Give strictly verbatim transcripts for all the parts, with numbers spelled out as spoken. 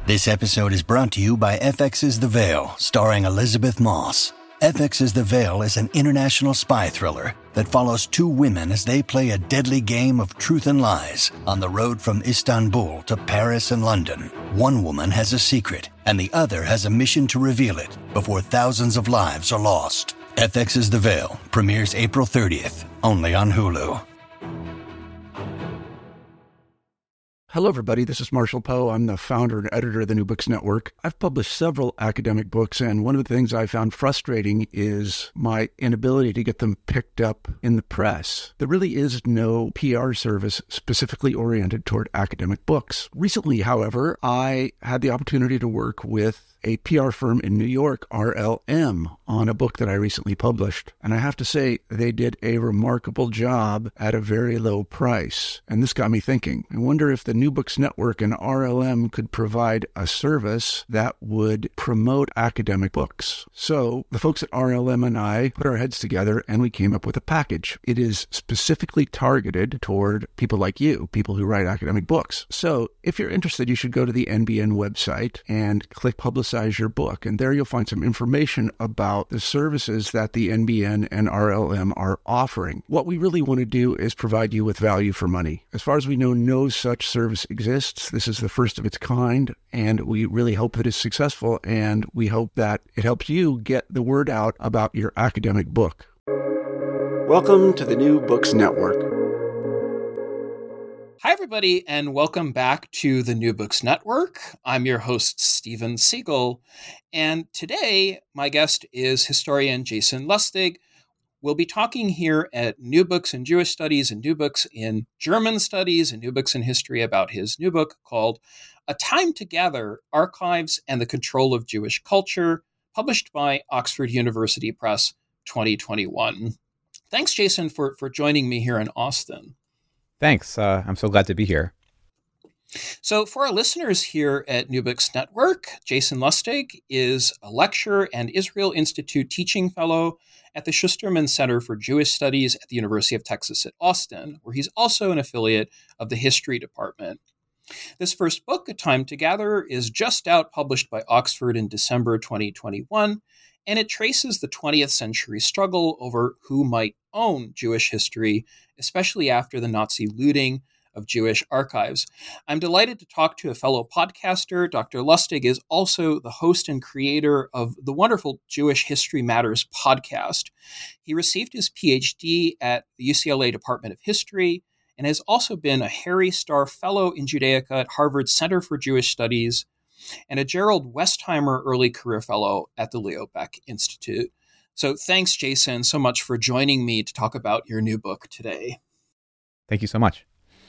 This episode is brought to you by F X's The Veil, starring Elizabeth Moss. F X's The Veil is an international spy thriller that follows two women as they play a deadly game of truth and lies on the road from Istanbul to Paris and London. One woman has a secret, and the other has a mission to reveal it before thousands of lives are lost. F X's The Veil premieres April thirtieth, only on Hulu. Hello, everybody. This is Marshall Poe. I'm the founder and editor of the New Books Network. I've published several academic books, and one of the things I found frustrating is my inability to get them picked up in the press. There really is no P R service specifically oriented toward academic books. Recently, however, I had the opportunity to work with a P R firm in New York, R L M, on a book that I recently published. And I have to say, they did a remarkable job at a very low price. And this got me thinking. I wonder if the New Books Network and R L M could provide a service that would promote academic books. So the folks at R L M and I put our heads together and we came up with a package. It is specifically targeted toward people like you, people who write academic books. So if you're interested, you should go to the N B N website and click Publicize your book. And there you'll find some information about the services that the N B N and R L M are offering. What we really want to do is provide you with value for money. As far as we know, no such service exists. This is the first of its kind, and we really hope it is successful, and we hope that it helps you get the word out about your academic book. Welcome to the New Books Network. Hi, everybody, and welcome back to the New Books Network. I'm your host, Steven Siegel, and today my guest is historian Jason Lustig. We'll be talking here at New Books in Jewish Studies and New Books in German Studies and New Books in History about his new book called A Time to Gather: Archives and the Control of Jewish Culture, published by Oxford University Press twenty twenty-one. Thanks, Jason, for, for joining me here in Austin. Thanks. Uh, I'm so glad to be here. So for our listeners here at New Books Network, Jason Lustig is a lecturer and Israel Institute teaching fellow at the Schusterman Center for Jewish Studies at the University of Texas at Austin, where he's also an affiliate of the History Department. This first book, A Time to Gather, is just out, published by Oxford in December twenty twenty-one, and it traces the twentieth century struggle over who might own Jewish history, especially after the Nazi looting of Jewish archives. I'm delighted to talk to a fellow podcaster. Doctor Lustig is also the host and creator of the wonderful Jewish History Matters podcast. He received his P H D at the U C L A Department of History and has also been a Harry Starr Fellow in Judaica at Harvard Center for Jewish Studies and a Gerald Westheimer Early Career Fellow at the Leo Baeck Institute. So thanks, Jason, so much for joining me to talk about your new book today. Thank you so much.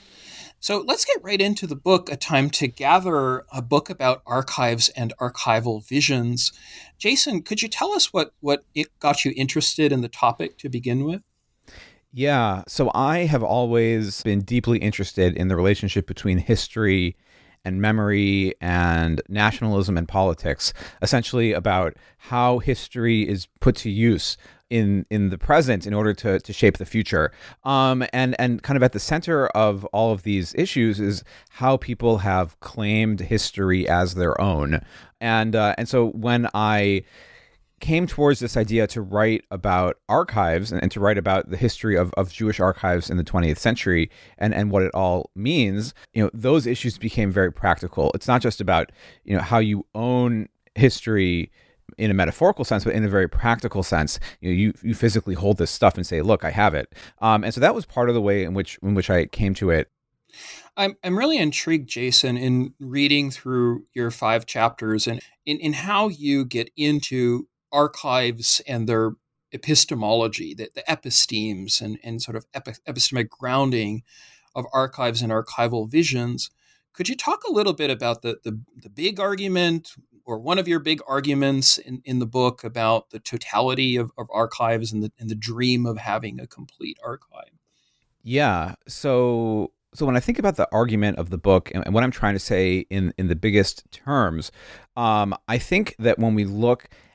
So let's get right into the book, A Time to Gather, a book about archives and archival visions. Jason, could you tell us what, what it got you interested in the topic to begin with? Yeah, so I have always been deeply interested in the relationship between history and memory and nationalism and politics, essentially about how history is put to use in in the present in order to to shape the future. Um, and and kind of at the center of all of these issues is how people have claimed history as their own. And uh, and so when I came towards this idea to write about archives and, and to write about the history of, of Jewish archives in the twentieth century and, and what it all means, you know, those issues became very practical. It's not just about, you know, how you own history in a metaphorical sense, but in a very practical sense. You know, you, you physically hold this stuff and say, look, I have it. Um, and so that was part of the way in which in which I came to it. I'm I'm really intrigued, Jason, in reading through your five chapters and in, in how you get into archives and their epistemology, the, the epistemes and, and sort of epi, epistemic grounding of archives and archival visions. Could you talk a little bit about the, the, the big argument or one of your big arguments in, in the book about the totality of, of archives and the, and the dream of having a complete archive? Yeah. So so when I think about the argument of the book and, and what I'm trying to say in, in the biggest terms, um, I think that when we look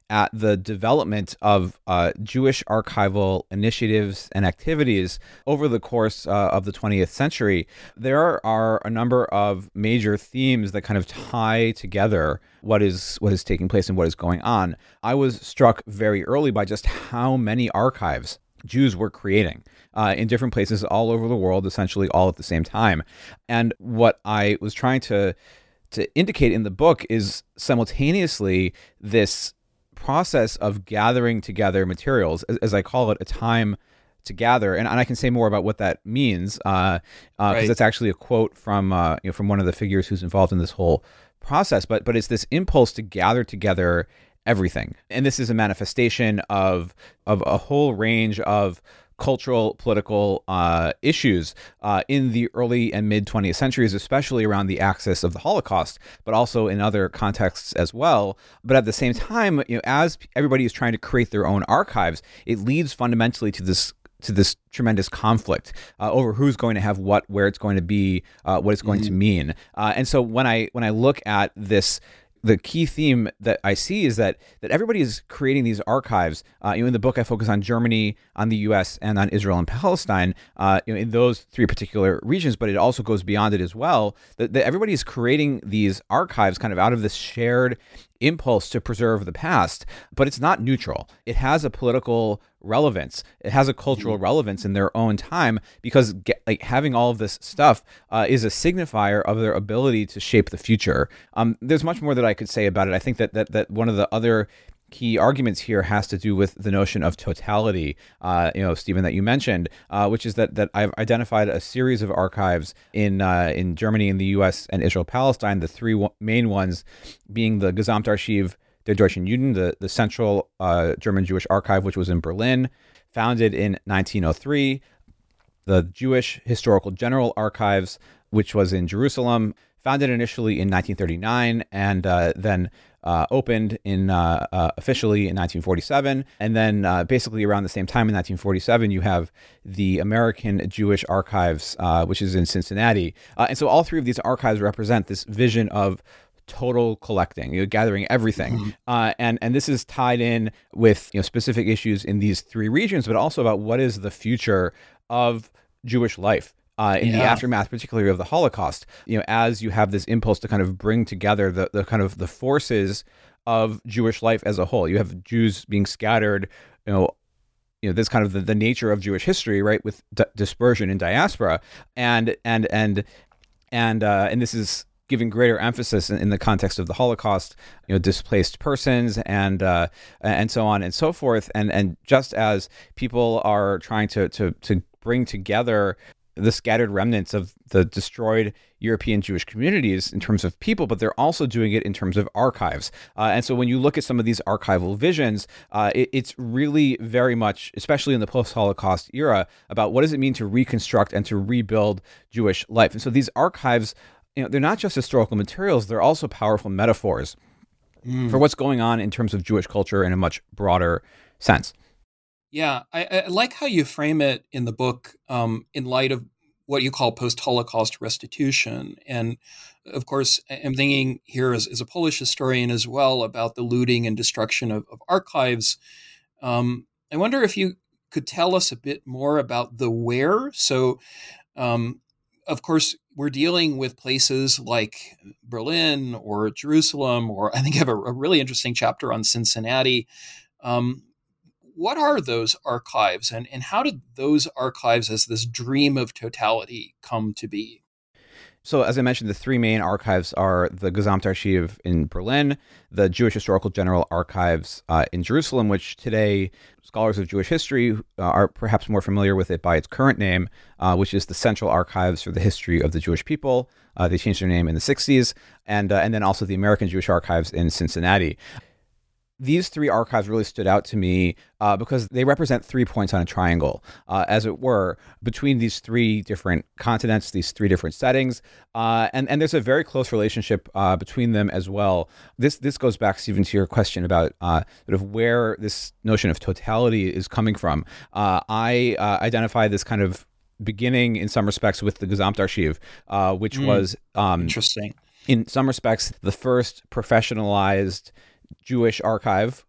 at the development of uh, Jewish archival initiatives and activities over the course uh, of the twentieth century, there are a number of major themes that kind of tie together what is what is taking place and what is going on. I was struck very early by just how many archives Jews were creating uh, in different places all over the world, essentially all at the same time. And what I was trying to to indicate in the book is simultaneously this process of gathering together materials, as, as I call it, a time to gather. And, and I can say more about what that means, because uh, uh, right. that's actually a quote from uh, you know from one of the figures who's involved in this whole process. But but it's this impulse to gather together everything. And this is a manifestation of of a whole range of cultural, political uh, issues uh, in the early and mid twentieth centuries, especially around the axis of the Holocaust, but also in other contexts as well. But at the same time, you know, as everybody is trying to create their own archives, it leads fundamentally to this to this tremendous conflict uh, over who's going to have what, where it's going to be, uh, what it's going mm-hmm. to mean. Uh, and so when I when I look at this, the key theme that I see is that that everybody is creating these archives. Uh, you know, in the book, I focus on Germany, on the U S, and on Israel and Palestine. Uh, you know, in those three particular regions, but it also goes beyond it as well. That, that everybody is creating these archives kind of out of this shared impulse to preserve the past, but it's not neutral. It has a political relevance. It has a cultural relevance in their own time, because get, like having all of this stuff uh, is a signifier of their ability to shape the future. Um, there's much more that I could say about it. I think that that that one of the other key arguments here has to do with the notion of totality, uh, you know, Stephen, that you mentioned, uh, which is that that I've identified a series of archives in uh, in Germany, in the U S, and Israel Palestine. The three w- main ones being the Gesamtarchiv der Deutschen Juden, the the central uh, German Jewish archive, which was in Berlin, founded in nineteen oh three. The Jewish Historical General Archives, which was in Jerusalem, founded initially in nineteen thirty-nine, and uh, then Uh, opened in uh, uh, officially in nineteen forty-seven, and then uh, basically around the same time in nineteen forty-seven, you have the American Jewish Archives, uh, which is in Cincinnati, uh, and so all three of these archives represent this vision of total collecting, you know, gathering everything, mm-hmm. uh, and and this is tied in with you know specific issues in these three regions, but also about what is the future of Jewish life. Uh, in yeah. the aftermath, particularly of the Holocaust, you know, as you have this impulse to kind of bring together the, the kind of the forces of Jewish life as a whole. You have Jews being scattered, you know, you know, this kind of the, the nature of Jewish history, right, with d- dispersion and diaspora, and and and and uh, and this is giving greater emphasis in, in the context of the Holocaust, you know, displaced persons and uh, and so on and so forth, and and just as people are trying to to to bring together the scattered remnants of the destroyed European Jewish communities in terms of people, but they're also doing it in terms of archives. Uh, and so when you look at some of these archival visions, uh, it, it's really very much, especially in the post-Holocaust era, about what does it mean to reconstruct and to rebuild Jewish life. And so these archives, you know, they're not just historical materials, they're also powerful metaphors mm. for what's going on in terms of Jewish culture in a much broader sense. Yeah, I, I like how you frame it in the book um, in light of what you call post-Holocaust restitution. And of course, I'm thinking here as, as a Polish historian as well about the looting and destruction of, of archives. Um, I wonder if you could tell us a bit more about the where. So, um, of course, we're dealing with places like Berlin or Jerusalem, or I think I have a, a really interesting chapter on Cincinnati. Um, What are those archives, and, and how did those archives as this dream of totality come to be? So as I mentioned, the three main archives are the Gesamtarchiv in Berlin, the Jewish Historical General Archives uh, in Jerusalem, which today scholars of Jewish history uh, are perhaps more familiar with it by its current name, uh, which is the Central Archives for the History of the Jewish People. Uh, they changed their name in the sixties, and uh, and then also the American Jewish Archives in Cincinnati. These three archives really stood out to me uh, because they represent three points on a triangle, uh, as it were, between these three different continents, these three different settings. Uh, and, and there's a very close relationship uh, between them as well. This this goes back, Stephen, to your question about uh, sort of where this notion of totality is coming from. Uh, I uh, identify this kind of beginning in some respects with the Gesamtarchiv, uh, which mm, was um, interesting. In some respects, the first professionalized Jewish archive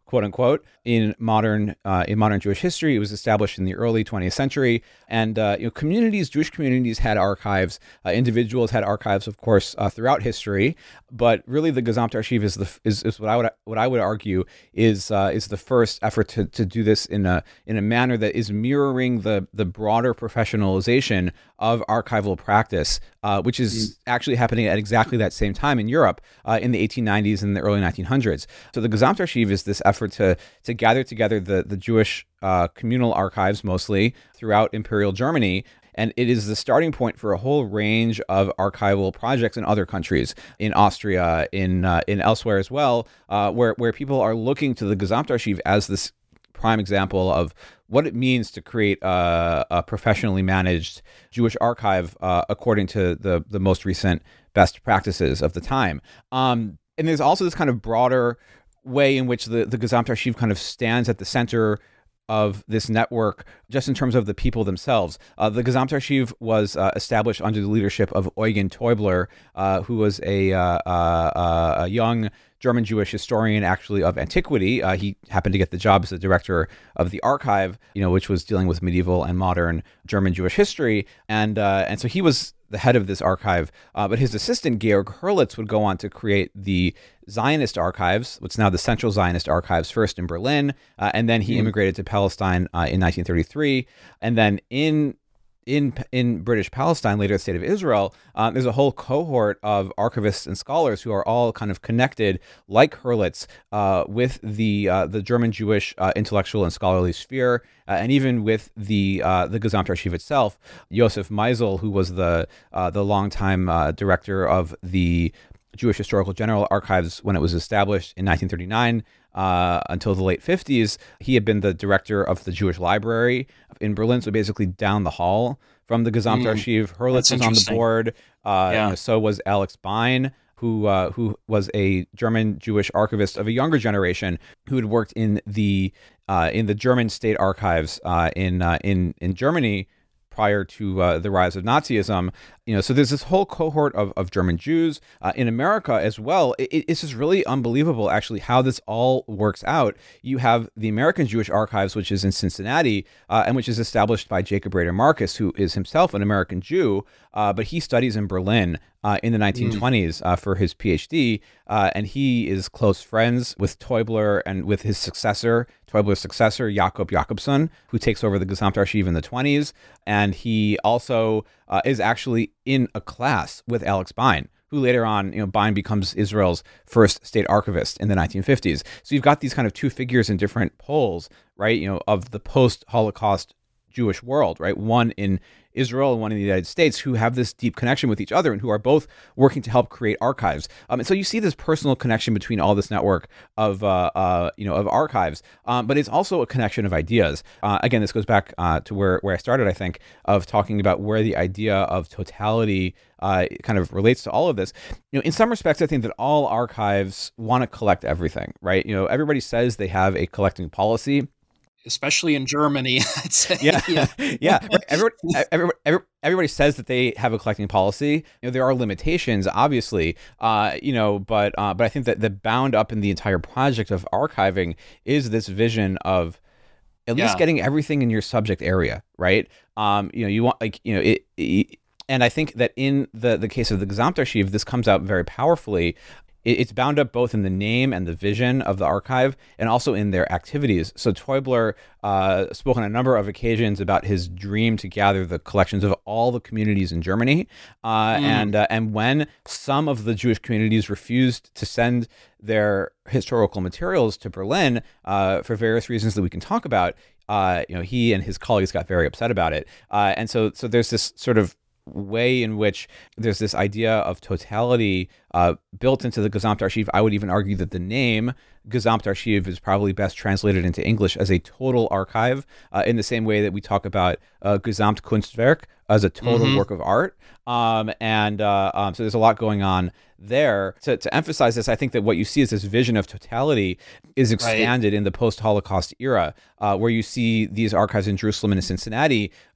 quote unquote, in modern uh, in modern Jewish history. It was established in the early twentieth century, and uh, you know, communities, Jewish communities, had archives. Uh, individuals had archives, of course, uh, throughout history. But really, the Gesamtarchiv is the is, is what I would what I would argue is uh, is the first effort to, to do this in a in a manner that is mirroring the the broader professionalization of archival practice, uh, which is mm. actually happening at exactly that same time in Europe uh, in the eighteen nineties and the early nineteen hundreds. So the Gesamtarchiv is this effort to to gather together the the Jewish uh, communal archives, mostly throughout Imperial Germany. And it is the starting point for a whole range of archival projects in other countries, in Austria, in uh, in elsewhere as well, uh, where where people are looking to the Gesamtarchiv as this prime example of what it means to create a, a professionally managed Jewish archive uh, according to the the most recent best practices of the time. Um, and there's also this kind of broader way in which the the Gesamtarchiv kind of stands at the center of this network, just in terms of the people themselves. Uh, the Gesamtarchiv was uh, established under the leadership of Eugen Teubler, uh, who was a, uh, uh, a young German Jewish historian, actually, of antiquity. Uh, he happened to get the job as the director of the archive, you know, which was dealing with medieval and modern German Jewish history, and uh, and so he was the head of this archive. Uh, but his assistant, Georg Hurlitz, would go on to create the Zionist archives, what's now the Central Zionist Archives, first in Berlin, uh, and then he mm. immigrated to Palestine uh, in nineteen thirty-three, and then in in in British Palestine, later the State of Israel, um, there's a whole cohort of archivists and scholars who are all kind of connected, like Hurlitz, uh, with the uh, the German Jewish uh, intellectual and scholarly sphere, uh, and even with the uh, the Gesamtarchiv itself. Josef Meisel, who was the uh, the longtime uh, director of the Jewish Historical General Archives when it was established in nineteen thirty-nine uh, until the late fifties. He had been the director of the Jewish Library in Berlin, so basically down the hall from the Gesamtarchiv. Mm, Hurlitz was on the board. Uh, yeah. you know, so was Alex Bein, who uh, who was a German Jewish archivist of a younger generation who had worked in the uh, in the German state archives uh, in uh, in in Germany prior to uh, the rise of Nazism. You know, so there's this whole cohort of, of German Jews uh, in America as well. It, it's just really unbelievable, actually, how this all works out. You have the American Jewish Archives, which is in Cincinnati, uh, and which is established by Jacob Rader Marcus, who is himself an American Jew, uh, but he studies in Berlin uh, in the nineteen twenties uh, for his PhD, uh, and he is close friends with Teubler and with his successor, Teubler's successor, Jakob Jakobson, who takes over the Gesamtarchiv in the twenties, and he also uh, is actually in a class with Alex Bein, who later on, you know, Bein becomes Israel's first state archivist in the nineteen fifties. So you've got these kind of two figures in different poles, right, you know, of the post-Holocaust Jewish world, right? One in Israel and one in the United States, who have this deep connection with each other and who are both working to help create archives. Um, and so you see this personal connection between all this network of, uh, uh, you know, of archives, um, but it's also a connection of ideas. Uh, again, this goes back uh, to where, where I started, I think, of talking about where the idea of totality uh, kind of relates to all of this. You know, in some respects, I think that all archives want to collect everything, right? You know, everybody says they have a collecting policy, especially in Germany, I'd say. Yeah, yeah. yeah. Everybody, everybody, everybody, everybody says that they have a collecting policy. You know, there are limitations, obviously. Uh, you know, but uh, but I think that the bound up in the entire project of archiving is this vision of at yeah. least getting everything in your subject area, right? Um, you know, you want like you know it, it and I think that in the the case of the Gesamtarchiv, this comes out very powerfully. It's bound up both in the name and the vision of the archive and also in their activities. So Teubler uh, spoke on a number of occasions about his dream to gather the collections of all the communities in Germany. Uh, mm. And uh, and when some of the Jewish communities refused to send their historical materials to Berlin uh, for various reasons that we can talk about, uh, you know, he and his colleagues got very upset about it. Uh, and so so there's this sort of way in which there's this idea of totality uh, built into the Gesamtarchiv. I would even argue that the name Gesamtarchiv is probably best translated into English as a total archive, uh, in the same way that we talk about uh, Gesamtkunstwerk as a total mm-hmm. work of art. Um, and uh, um, so there's a lot going on there. To, to emphasize this, I think that what you see is this vision of totality is expanded right. in the post-Holocaust era, uh, where you see these archives in Jerusalem and in Cincinnati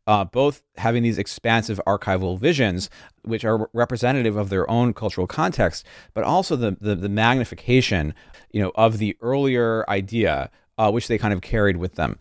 uh, both having these expansive archival visions, which are representative of their own cultural context, but also the the, the magnification, you know, of the earlier idea, uh, which they kind of carried with them.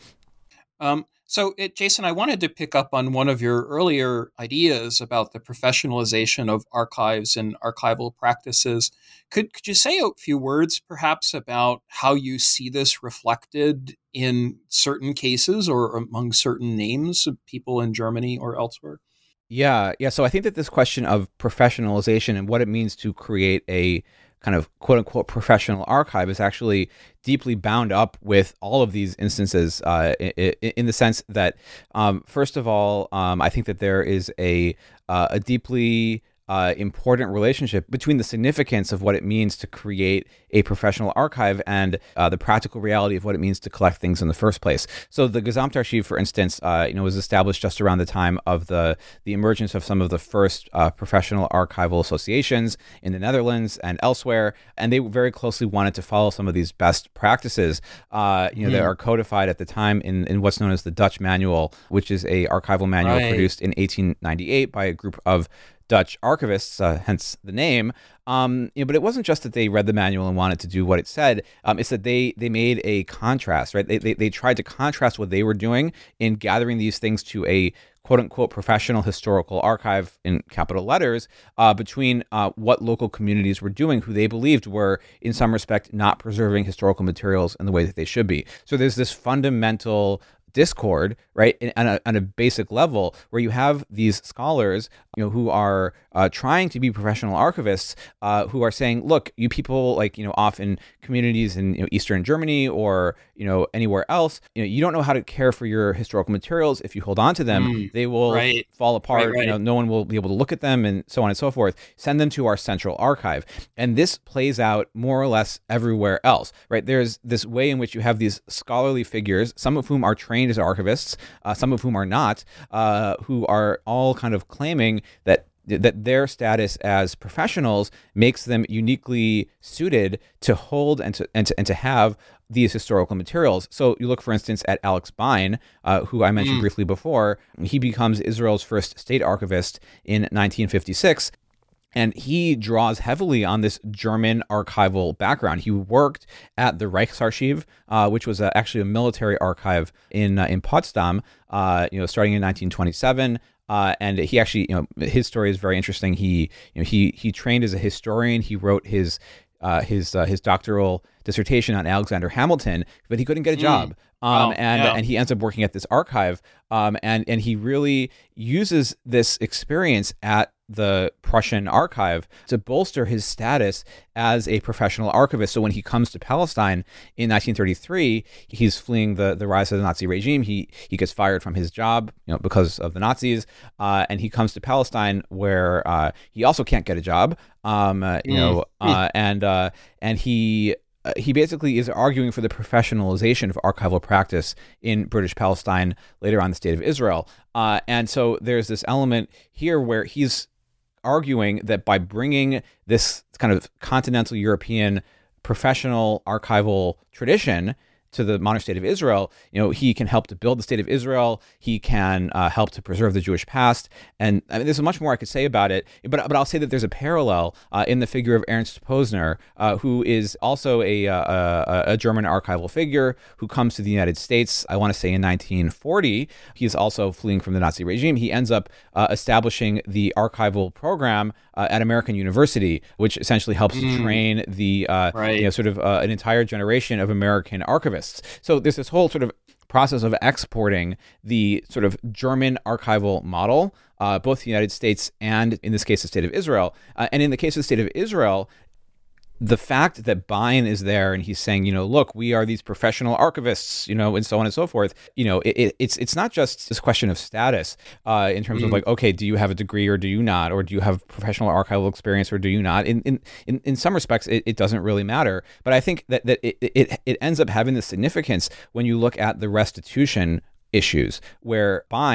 Um, so, it, Jason, I wanted to pick up on one of your earlier ideas about the professionalization of archives and archival practices. Could could you say a few words, perhaps, about how you see this reflected in certain cases or among certain names of people in Germany or elsewhere? Yeah, yeah. So I think that this question of professionalization and what it means to create a kind of quote unquote professional archive is actually deeply bound up with all of these instances uh, in, in the sense that, um, first of all, um, I think that there is a, uh, a deeply Uh, important relationship between the significance of what it means to create a professional archive and uh, the practical reality of what it means to collect things in the first place. So the Gesamtarchiv, for instance, uh, you know, was established just around the time of the the emergence of some of the first uh, professional archival associations in the Netherlands and elsewhere, and they very closely wanted to follow some of these best practices, uh, you know, mm. that are codified at the time in, in what's known as the Dutch Manual, which is a archival manual right. produced in eighteen ninety-eight by a group of Dutch archivists, uh, hence the name. Um, you know, but it wasn't just that they read the manual and wanted to do what it said. Um, it's that they they made a contrast, right? They, they they tried to contrast what they were doing in gathering these things to a quote unquote professional historical archive in capital letters uh, between uh, what local communities were doing, who they believed were in some respect not preserving historical materials in the way that they should be. So there's this fundamental discord, right, on a, on a basic level, where you have these scholars, you know, who are uh, trying to be professional archivists, uh, who are saying, look, you people, like, you know, off in communities in you know, Eastern Germany or, you know, anywhere else, you know, you don't know how to care for your historical materials. If you hold on to them, mm, they will right. fall apart. Right, right. You know, no one will be able to look at them, and so on and so forth. Send them to our central archive. And this plays out more or less everywhere else, right? There's this way in which you have these scholarly figures, some of whom are trained as archivists, uh, some of whom are not, uh, who are all kind of claiming that that their status as professionals makes them uniquely suited to hold and to and to, and to have these historical materials. So you look, for instance, at Alex Bein, uh, who I mentioned mm. briefly before. He becomes Israel's first state archivist in nineteen fifty-six. And he draws heavily on this German archival background. He worked at the Reichsarchiv, uh, which was uh, actually a military archive in uh, in Potsdam, uh, you know, starting in nineteen twenty-seven. Uh, and he actually, you know, his story is very interesting. He, you know, he he trained as a historian. He wrote his uh, his uh, his doctoral dissertation on Alexander Hamilton, but he couldn't get a job. Mm. Um, oh, and yeah. and he ends up working at this archive. Um, and and he really uses this experience at the Prussian archive to bolster his status as a professional archivist. So when he comes to Palestine in nineteen thirty-three, he's fleeing the, the rise of the Nazi regime. He he gets fired from his job, you know, because of the Nazis, uh, and he comes to Palestine, where uh, he also can't get a job. Um, uh, you mm. know, uh, and uh, and he. Uh, he basically is arguing for the professionalization of archival practice in British Palestine, later on the State of Israel. Uh, and so there's this element here where he's arguing that by bringing this kind of continental European professional archival tradition to the modern State of Israel, you know, he can help to build the State of Israel. He can uh, help to preserve the Jewish past. And I mean, there's much more I could say about it, but but I'll say that there's a parallel uh, in the figure of Ernst Posner, uh, who is also a, a a German archival figure who comes to the United States, I want to say in nineteen forty. He's also fleeing from the Nazi regime. He ends up uh, establishing the archival program uh, at American University, which essentially helps mm. to train the uh, right. you know, sort of uh, an entire generation of American archivists. So there's this whole sort of process of exporting the sort of German archival model, uh, both the United States and, in this case, the State of Israel. Uh, and in the case of the State of Israel, the fact that Bein is there and he's saying, you know, look, we are these professional archivists, you know, and so on and so forth, you know, it, it, it's it's not just this question of status uh, in terms mm. of like, okay, do you have a degree or do you not? Or do you have professional archival experience or do you not? In in, in, in some respects, it, it doesn't really matter. But I think that, that it, it, it ends up having the significance when you look at the restitution issues, where Bein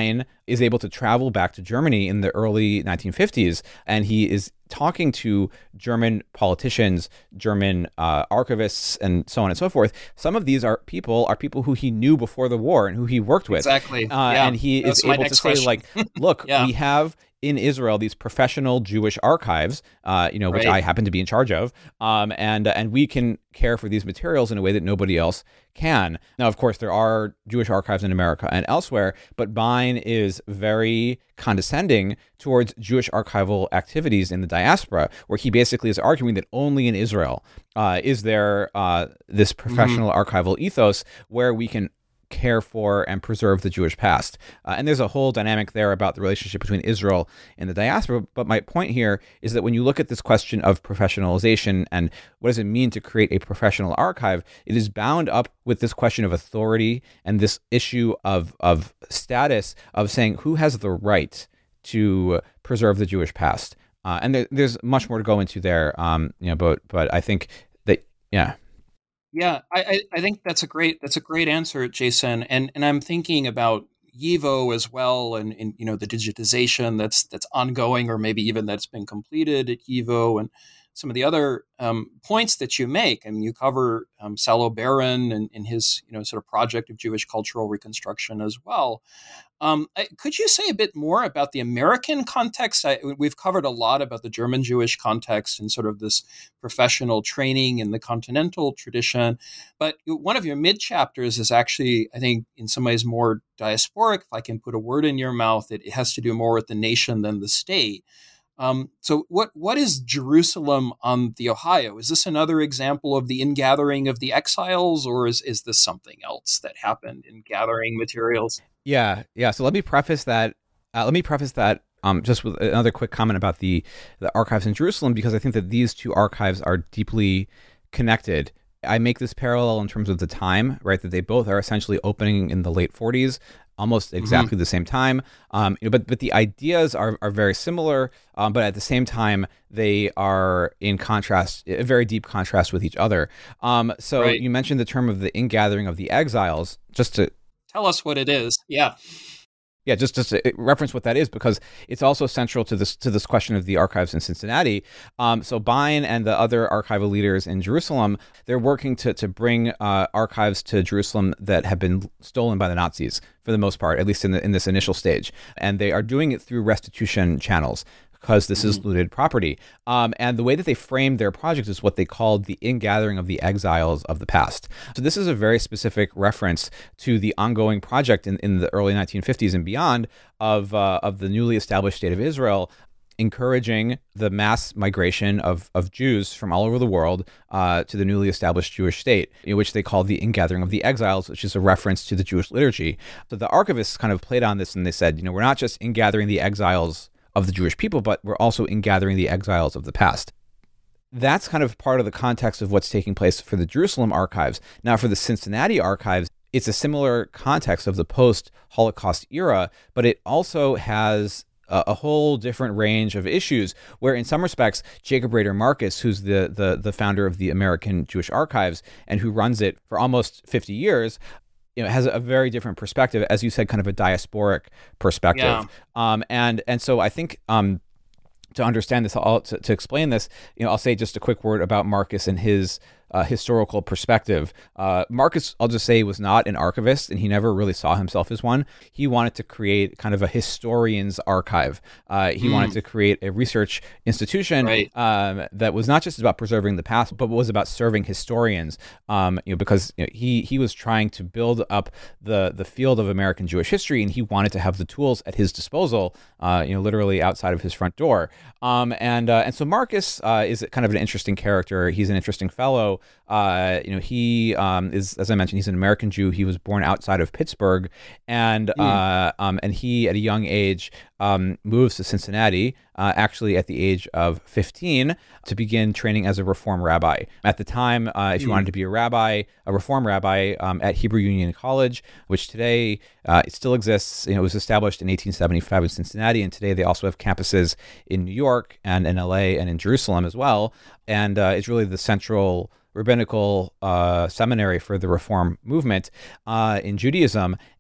is able to travel back to Germany in the early nineteen fifties, and he is talking to German politicians, German uh, archivists, and so on and so forth. Some of these are people are people who he knew before the war and who he worked with. Exactly. Uh, yeah. And he That's is my able to next say, question. like, look, Yeah. we have in Israel these professional Jewish archives, uh, you know, which Right. I happen to be in charge of, um, and and we can care for these materials in a way that nobody else can. Now, of course, there are Jewish archives in America and elsewhere, but Bein is very condescending towards Jewish archival activities in the diaspora, where he basically is arguing that only in Israel uh, is there uh, this professional mm-hmm. archival ethos where we can care for and preserve the Jewish past. Uh, and there's a whole dynamic there about the relationship between Israel and the diaspora. But my point here is that when you look at this question of professionalization and what does it mean to create a professional archive, it is bound up with this question of authority and this issue of, of status of saying who has the right to preserve the Jewish past. Uh, and there, there's much more to go into there, um, you know, but, but I think that, yeah. Yeah, I, I think that's a great that's a great answer, Jason. And and I'm thinking about YIVO as well, and, and you know the digitization that's that's ongoing, or maybe even that's been completed at YIVO, and some of the other um, points that you make. I mean, you cover um, Salo Baron and, and his you know sort of project of Jewish cultural reconstruction as well. Um, I, could you say a bit more about the American context? I, we've covered a lot about the German Jewish context and sort of this professional training in the continental tradition. But one of your mid chapters is actually, I think, in some ways more diasporic. If I can put a word in your mouth, it, it has to do more with the nation than the state. Um, so what what is Jerusalem on the Ohio? Is this another example of the ingathering of the exiles, or is, is this something else that happened in gathering materials? Yeah, yeah. So let me preface that. Uh, let me preface that um, just with another quick comment about the the archives in Jerusalem, because I think that these two archives are deeply connected. I make this parallel in terms of the time, right? That they both are essentially opening in the late forties, almost exactly mm-hmm. the same time. Um, you know, but but the ideas are are very similar, um, but at the same time they are in contrast, a very deep contrast with each other. Um, so right. You mentioned the term of the ingathering of the exiles. Just to tell us what it is, yeah. Yeah, just just to reference what that is, because it's also central to this to this question of the archives in Cincinnati. Um, so Bein and the other archival leaders in Jerusalem, they're working to to bring uh, archives to Jerusalem that have been stolen by the Nazis for the most part, at least in the, in this initial stage, and they are doing it through restitution channels, because this is looted property. Um, and the way that they framed their project is what they called the ingathering of the exiles of the past. So this is a very specific reference to the ongoing project in, in the early nineteen fifties and beyond of uh, of the newly established state of Israel, encouraging the mass migration of, of Jews from all over the world uh, to the newly established Jewish state, in which they call the ingathering of the exiles, which is a reference to the Jewish liturgy. So the archivists kind of played on this, and they said, you know, we're not just ingathering the exiles of the Jewish people, but we're also ingathering the exiles of the past. That's kind of part of the context of what's taking place for the Jerusalem archives. Now, for the Cincinnati archives, it's a similar context of the post-Holocaust era, but it also has a, a whole different range of issues where, in some respects, Jacob Rader Marcus, who's the, the, the founder of the American Jewish Archives and who runs it for almost fifty years, you know, has a very different perspective, as you said, kind of a diasporic perspective. Yeah. Um, and and so I think um, to understand this, I'll, to, to explain this, you know, I'll say just a quick word about Marcus and his uh, historical perspective. Uh, Marcus, I'll just say, was not an archivist, and he never really saw himself as one. He wanted to create kind of a historian's archive. Uh, he mm. wanted to create a research institution right. um, that was not just about preserving the past, but was about serving historians. Um, you know, because you know, he he was trying to build up the the field of American Jewish history, and he wanted to have the tools at his disposal. Uh, you know, literally outside of his front door. Um, and uh, and so Marcus uh, is kind of an interesting character. He's an interesting fellow. Uh, you know, he um, is, as I mentioned, he's an American Jew. He was born outside of Pittsburgh, and mm. uh, um, and he, at a young age, um, moves to Cincinnati, uh, actually at the age of fifteen, to begin training as a Reform rabbi. At the time, uh, if you mm. wanted to be a rabbi, a Reform rabbi um, at Hebrew Union College, which today uh, it still exists. You know, it was established in eighteen seventy-five in Cincinnati, and today they also have campuses in New York and in L A and in Jerusalem as well. And uh, it's really the central rabbinical uh, seminary for the Reform movement uh, in Judaism.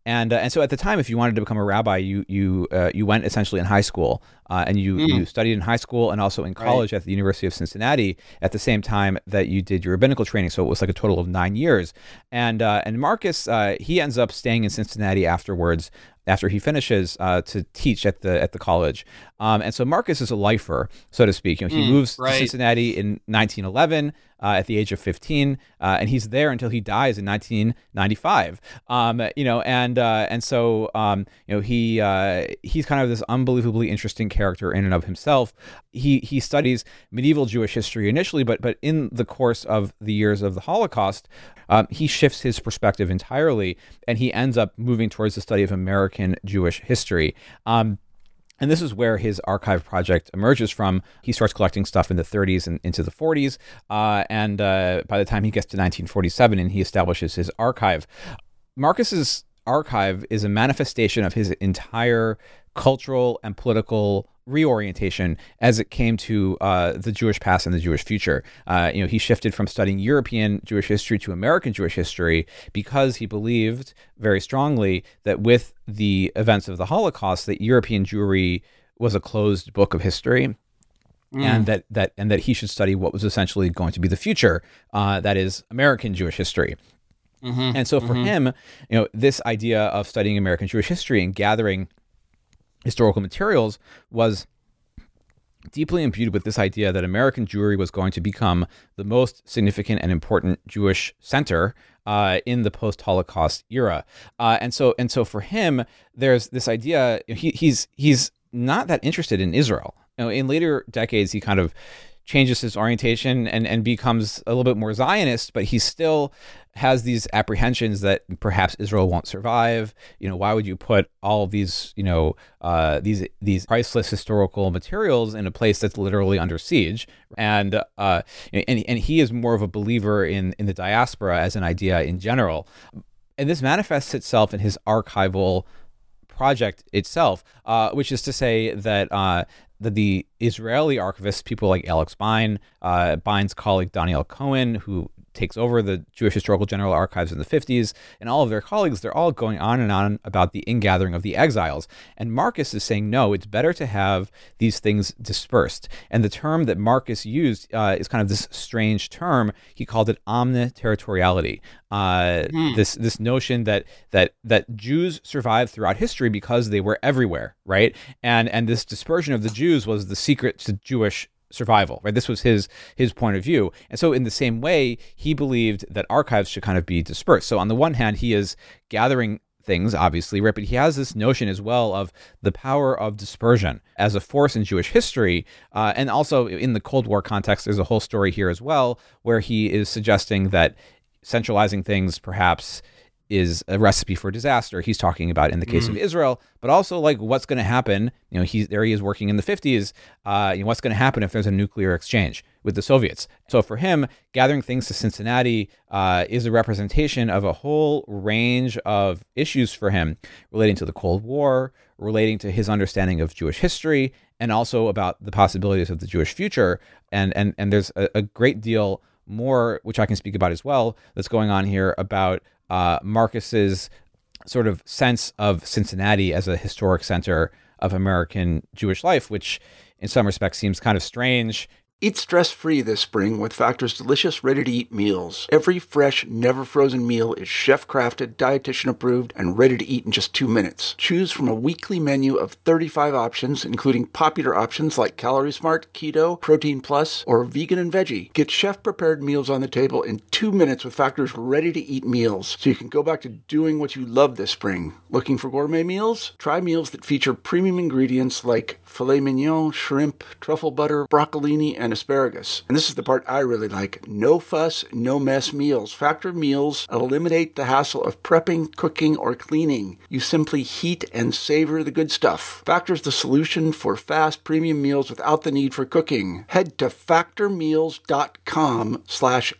And uh, and so at the time, if you wanted to become a rabbi, you you uh, you went essentially in high school, uh, and you, mm. you studied in high school and also in college right. at the University of Cincinnati at the same time that you did your rabbinical training. So it was like a total of nine years. And uh, and Marcus, uh, he ends up staying in Cincinnati afterwards, after he finishes uh, to teach at the at the college. Um, and so Marcus is a lifer, so to speak. You know, he mm, moves right. to Cincinnati in nineteen eleven uh, at the age of fifteen, uh, and he's there until he dies in nineteen ninety-five. Um, you know, and uh, and so um, you know he uh, he's kind of this unbelievably interesting character in and of himself. He he studies medieval Jewish history initially, but but in the course of the years of the Holocaust, um, he shifts his perspective entirely, and he ends up moving towards the study of American Jewish history. Um, And this is where his archive project emerges from. He starts collecting stuff in the thirties and into the forties. Uh, and uh, by the time he gets to nineteen forty-seven and he establishes his archive, Marcus's archive is a manifestation of his entire cultural and political reorientation as it came to uh, the Jewish past and the Jewish future. Uh, you know, he shifted from studying European Jewish history to American Jewish history because he believed very strongly that with the events of the Holocaust, that European Jewry was a closed book of history. Mm. And that that and that he should study what was essentially going to be the future, uh, that is American Jewish history. Mm-hmm. And so for mm-hmm. him, you know, this idea of studying American Jewish history and gathering historical materials was deeply imbued with this idea that American Jewry was going to become the most significant and important Jewish center uh, in the post-Holocaust era. Uh, and so, and so for him, there's this idea. He, he's he's not that interested in Israel. You know, in later decades, he kind of changes his orientation and, and becomes a little bit more Zionist, but he still has these apprehensions that perhaps Israel won't survive. You know, why would you put all of these, you know, uh, these these priceless historical materials in a place that's literally under siege? And uh, and and he is more of a believer in in the diaspora as an idea in general, and this manifests itself in his archival project itself, uh, which is to say that uh, that the Israeli archivists, people like Alex Bein, uh, Bein's colleague Daniel Cohen, who takes over the Jewish Historical General Archives in the fifties, and all of their colleagues, they're all going on and on about the ingathering of the exiles. And Marcus is saying, no, it's better to have these things dispersed. And the term that Marcus used uh, is kind of this strange term. He called it omniterritoriality. Uh, mm. This this notion that that that Jews survived throughout history because they were everywhere, right? And and this dispersion of the Jews was the secret to Jewish survival, right? This was his his point of view. And so in the same way, he believed that archives should kind of be dispersed. So on the one hand, he is gathering things, obviously, right? But he has this notion as well of the power of dispersion as a force in Jewish history. Uh, and also in the Cold War context, there's a whole story here as well, where he is suggesting that centralizing things perhaps is a recipe for disaster. He's talking about in the case mm. of Israel, but also like what's going to happen. You know, he's there. He is working in the fifties. Uh, you know, what's going to happen if there's a nuclear exchange with the Soviets? So for him, gathering things to Cincinnati uh, is a representation of a whole range of issues for him relating to the Cold War, relating to his understanding of Jewish history, and also about the possibilities of the Jewish future. And and and there's a, a great deal more, which I can speak about as well, that's going on here about Uh, Marcus's sort of sense of Cincinnati as a historic center of American Jewish life, which in some respects seems kind of strange. Eat stress-free this spring with Factor's delicious, ready-to-eat meals. Every fresh, never-frozen meal is chef-crafted, dietitian-approved, and ready to eat in just two minutes. Choose from a weekly menu of thirty-five options, including popular options like Calorie Smart, Keto, Protein Plus, or Vegan and Veggie. Get chef-prepared meals on the table in two minutes with Factor's ready-to-eat meals, so you can go back to doing what you love this spring. Looking for gourmet meals? Try meals that feature premium ingredients like filet mignon, shrimp, truffle butter, broccolini, and asparagus. And this is the part I really like. No fuss, no mess meals. Factor meals eliminate the hassle of prepping, cooking, or cleaning. You simply heat and savor the good stuff. Factor's the solution for fast premium meals without the need for cooking. Head to factormeals.com slash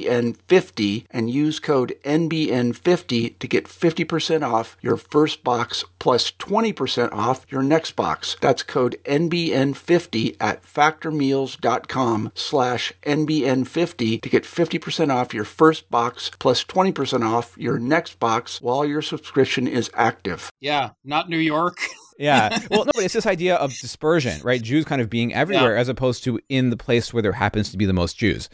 NBN50 and use code N B N fifty to get fifty percent off your first box plus twenty percent off your next box. That's code N B N fifty at factormeals.com com slash N B N fifty to get fifty percent off your first box plus twenty percent off your next box while your subscription is active. Yeah, not New York. Yeah. Well, no, but it's this idea of dispersion, right? Jews kind of being everywhere yeah. as opposed to in the place where there happens to be the most Jews.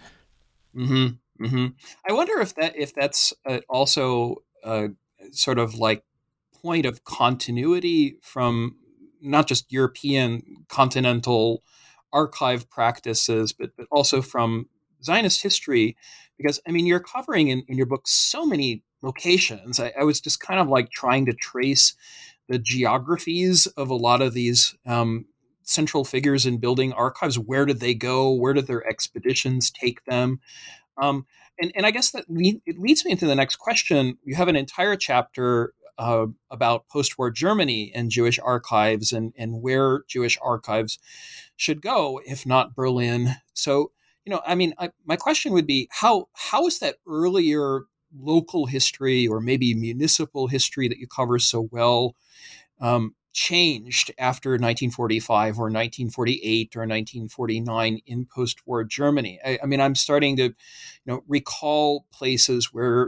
Mm-hmm. Mm-hmm. I wonder if that if that's uh, also a sort of like point of continuity from not just European continental archive practices, but but also from Zionist history, because I mean you're covering in, in your book so many locations. I, I was just kind of like trying to trace the geographies of a lot of these um, central figures in building archives. Where did they go? Where did their expeditions take them? Um, and, and I guess that le- it leads me into the next question. You have an entire chapter uh, about post-war Germany and Jewish archives and, and where Jewish archives should go, if not Berlin. So, you know, I mean, I, my question would be, how how is that earlier local history or maybe municipal history that you cover so well um, changed after nineteen forty-five or nineteen forty-eight or nineteen forty-nine in post-war Germany? I, I mean, I'm starting to, you know, recall places where,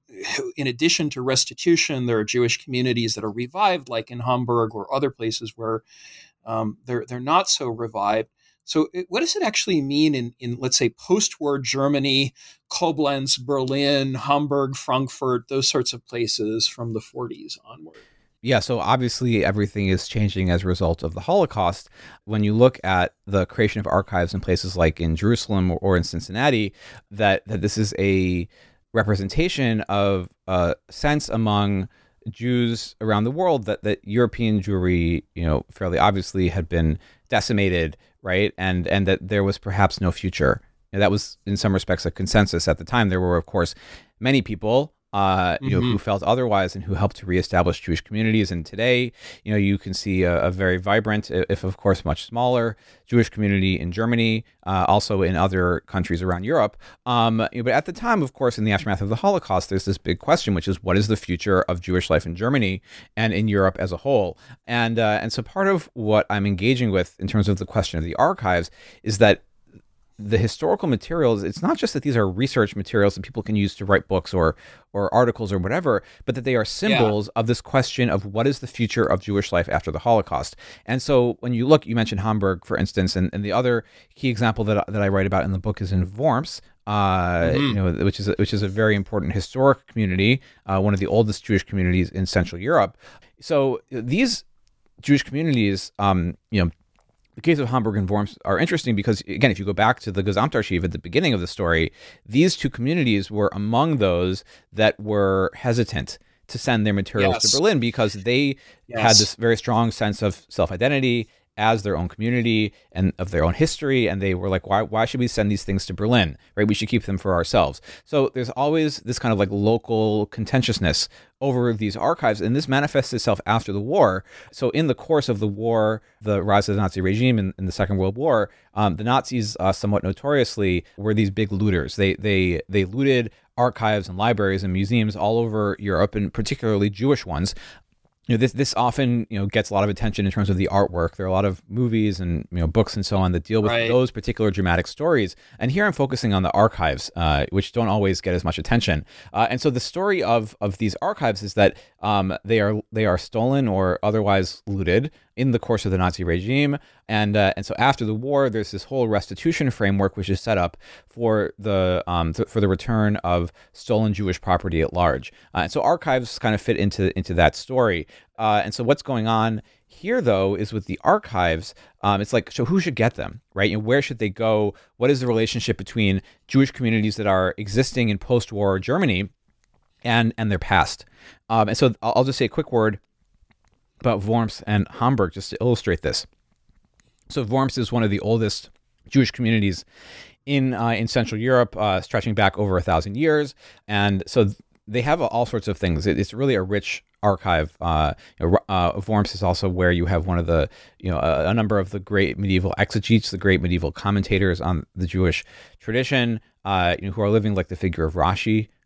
in addition to restitution, there are Jewish communities that are revived, like in Hamburg or other places where um, they're they're not so revived. So what does it actually mean in, in, let's say, post-war Germany, Koblenz, Berlin, Hamburg, Frankfurt, those sorts of places from the forties onward? Yeah, so obviously everything is changing as a result of the Holocaust. When you look at the creation of archives in places like in Jerusalem or, or in Cincinnati, that, that this is a representation of a sense among Jews around the world that, that European Jewry, you know, fairly obviously had been decimated, right? And and that there was perhaps no future. And that was, in some respects, a consensus at the time. There were, of course, many people Uh, you know, mm-hmm. who felt otherwise and who helped to reestablish Jewish communities. And today, you know, you can see a, a very vibrant, if of course much smaller, Jewish community in Germany, uh, also in other countries around Europe. Um, but at the time, of course, in the aftermath of the Holocaust, there's this big question, which is what is the future of Jewish life in Germany and in Europe as a whole? And uh, and so part of what I'm engaging with in terms of the question of the archives is that the historical materials, it's not just that these are research materials that people can use to write books or or articles or whatever, but that they are symbols yeah. of this question of what is the future of Jewish life after the Holocaust. And so when you look, you mentioned Hamburg, for instance, and, and the other key example that, that I write about in the book is in Worms, uh, mm-hmm. you know, which is a, which is a very important historic community, uh, one of the oldest Jewish communities in Central Europe. So these Jewish communities, um, you know, the case of Hamburg and Worms are interesting because, again, if you go back to the Gesamtarchiv at the beginning of the story, these two communities were among those that were hesitant to send their materials yes. to Berlin because they yes. had this very strong sense of self-identity as their own community and of their own history, and they were like, why why should we send these things to Berlin, right? We should keep them for ourselves. So there's always this kind of like local contentiousness over these archives, and this manifests itself after the war. So in the course of the war, the rise of the Nazi regime in, in the Second World War, um, the Nazis uh, somewhat notoriously were these big looters. They they they looted archives and libraries and museums all over Europe, and particularly Jewish ones. You know, this this often, you know, gets a lot of attention in terms of the artwork. There are a lot of movies and, you know, books and so on that deal with right. those particular dramatic stories. And here I'm focusing on the archives, uh, which don't always get as much attention. Uh, and so the story of of these archives is that um, they are they are stolen or otherwise looted in the course of the Nazi regime. And uh, and so after the war, there's this whole restitution framework which is set up for the um, th- for the return of stolen Jewish property at large. Uh, and so archives kind of fit into into that story. Uh, and so what's going on here, though, is with the archives, um, it's like, so who should get them, right? And where should they go? What is the relationship between Jewish communities that are existing in post-war Germany and and their past? Um, and so I'll, I'll just say a quick word about Worms and Hamburg just to illustrate this. So Worms is one of the oldest Jewish communities in uh, in Central Europe, uh, stretching back over a thousand years, and so th- they have all sorts of things. It, it's really a rich archive. Uh, you know, uh, Worms is also where you have one of the, you know, a, a number of the great medieval exegetes, the great medieval commentators on the Jewish tradition, uh, you know, who are living like the figure of Rashi.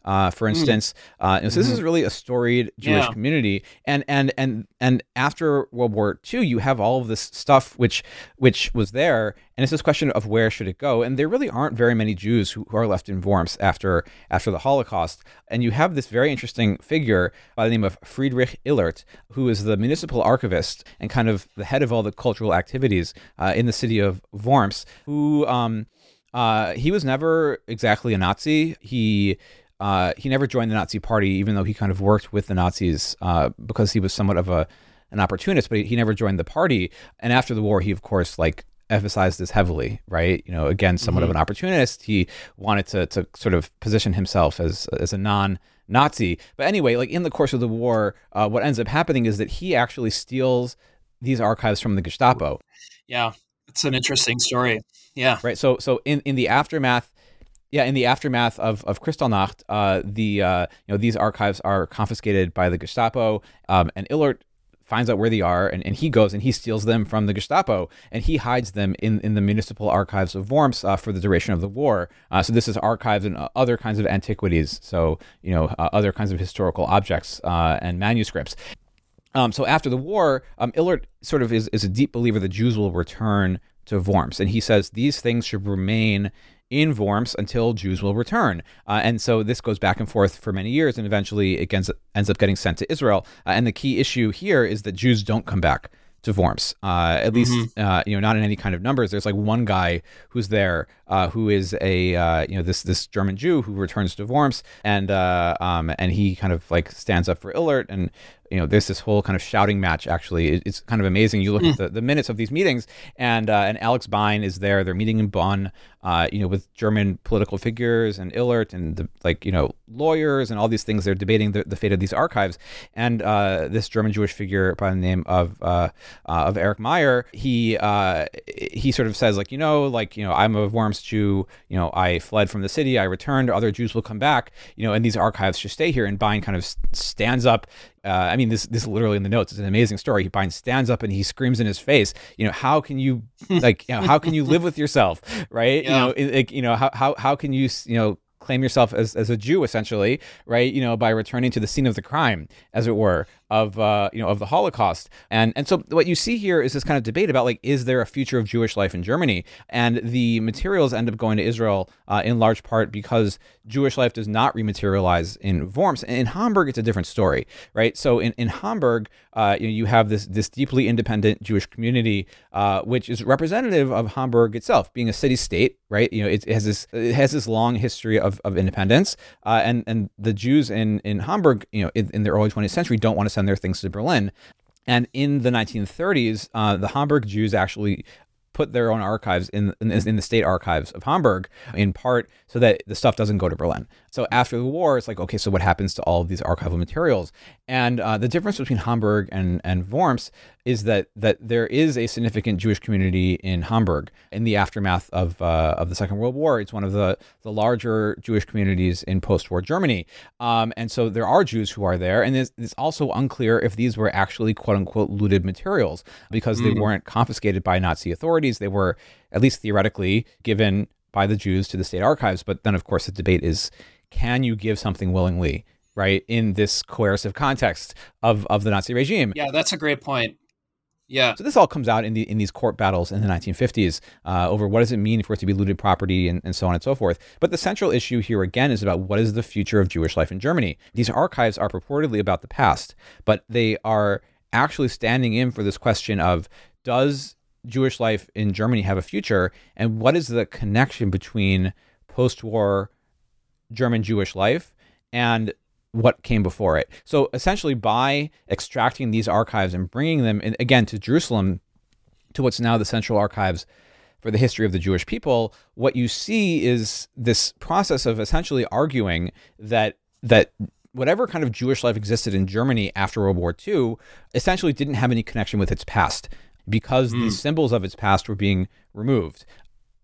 Uh, for instance, uh, so this Mhm. is really a storied Jewish Yeah. community, and and and and after World War Two, you have all of this stuff which which was there, and it's this question of where should it go, and there really aren't very many Jews who, who are left in Worms after after the Holocaust, and you have this very interesting figure by the name of Friedrich Illert, who is the municipal archivist and kind of the head of all the cultural activities uh, in the city of Worms, who um, uh, he was never exactly a Nazi. He Uh, he never joined the Nazi Party, even though he kind of worked with the Nazis uh, because he was somewhat of a an opportunist. But he, he never joined the party. And after the war, he of course like emphasized this heavily, right? You know, again, somewhat Mhm. of an opportunist. He wanted to to sort of position himself as as a non-Nazi. But anyway, like in the course of the war, uh, what ends up happening is that he actually steals these archives from the Gestapo. Yeah, it's an interesting story. Yeah. Right. So so in, in the aftermath, yeah, in the aftermath of of Kristallnacht, uh, the uh, you know these archives are confiscated by the Gestapo, um, and Illert finds out where they are, and, and he goes and he steals them from the Gestapo, and he hides them in, in the municipal archives of Worms uh, for the duration of the war. Uh, so this is archives and uh, other kinds of antiquities, so you know uh, other kinds of historical objects uh, and manuscripts. Um, so after the war, um, Illert sort of is, is a deep believer that Jews will return to Worms, and he says these things should remain in Worms until Jews will return. Uh, and so this goes back and forth for many years, and eventually it ends, ends up getting sent to Israel. Uh, and the key issue here is that Jews don't come back to Worms, uh, at least Mhm. uh, you know not in any kind of numbers. There's like one guy who's there uh, who is a uh, you know this this German Jew who returns to Worms, and uh, um, and he kind of like stands up for Illert, and you know there's this whole kind of shouting match. Actually, it, it's kind of amazing. You look at the, the minutes of these meetings, and uh, and Alex Bein is there. They're meeting in Bonn, uh, you know, with German political figures and Illert and the, like you know lawyers and all these things. They're debating the, the fate of these archives, and uh, this German Jewish figure by the name of uh, uh, of Eric Meyer, he uh, he sort of says like you know like you know I'm a Worms Jew. You know I fled from the city. I returned. Other Jews will come back. You know, and these archives should stay here. And Bein kind of stands up. Uh, I mean, this this is literally in the notes. It's an amazing story. He Bein stands up and he screams in his face. You know, how can you like? You know, how can you live with yourself, right? Yeah. You know, it, like, you know, how how how can you you know claim yourself as as a Jew essentially, right? You know, by returning to the scene of the crime, as it were, of uh, you know of the Holocaust. And and so what you see here is this kind of debate about like, is there a future of Jewish life in Germany? And the materials end up going to Israel uh, in large part because Jewish life does not rematerialize in Worms. And in Hamburg, it's a different story, right? So in in Hamburg, uh, you know, you have this this deeply independent Jewish community, uh, which is representative of Hamburg itself, being a city state, right? You know, it, it has this it has this long history of of independence, uh, and and the Jews in in Hamburg, you know, in, in the early twentieth century, don't want to send their things to Berlin. And in the nineteen thirties, uh, the Hamburg Jews actually put their own archives in, in in the state archives of Hamburg, in part so that the stuff doesn't go to Berlin. So after the war, it's like, okay, so what happens to all of these archival materials? And uh, the difference between Hamburg and, and Worms is that that there is a significant Jewish community in Hamburg in the aftermath of uh, of the Second World War. It's one of the, the larger Jewish communities in post-war Germany. Um, and so there are Jews who are there. And it's, it's also unclear if these were actually quote-unquote looted materials because they Mm. weren't confiscated by Nazi authorities. They were, at least theoretically, given by the Jews to the state archives. But then, of course, the debate is, can you give something willingly, right, in this coercive context of, of the Nazi regime? Yeah, that's a great point. Yeah. So this all comes out in the in these court battles in the nineteen fifties uh, over what does it mean for it to be looted property and, and so on and so forth. But the central issue here again is about what is the future of Jewish life in Germany. These archives are purportedly about the past, but they are actually standing in for this question of, does Jewish life in Germany have a future, and what is the connection between post-war German Jewish life and what came before it? So essentially, by extracting these archives and bringing them in, again to Jerusalem, to what's now the Central Archives for the History of the Jewish People, what you see is this process of essentially arguing that that whatever kind of Jewish life existed in Germany after World War Two essentially didn't have any connection with its past, because Mm. these symbols of its past were being removed.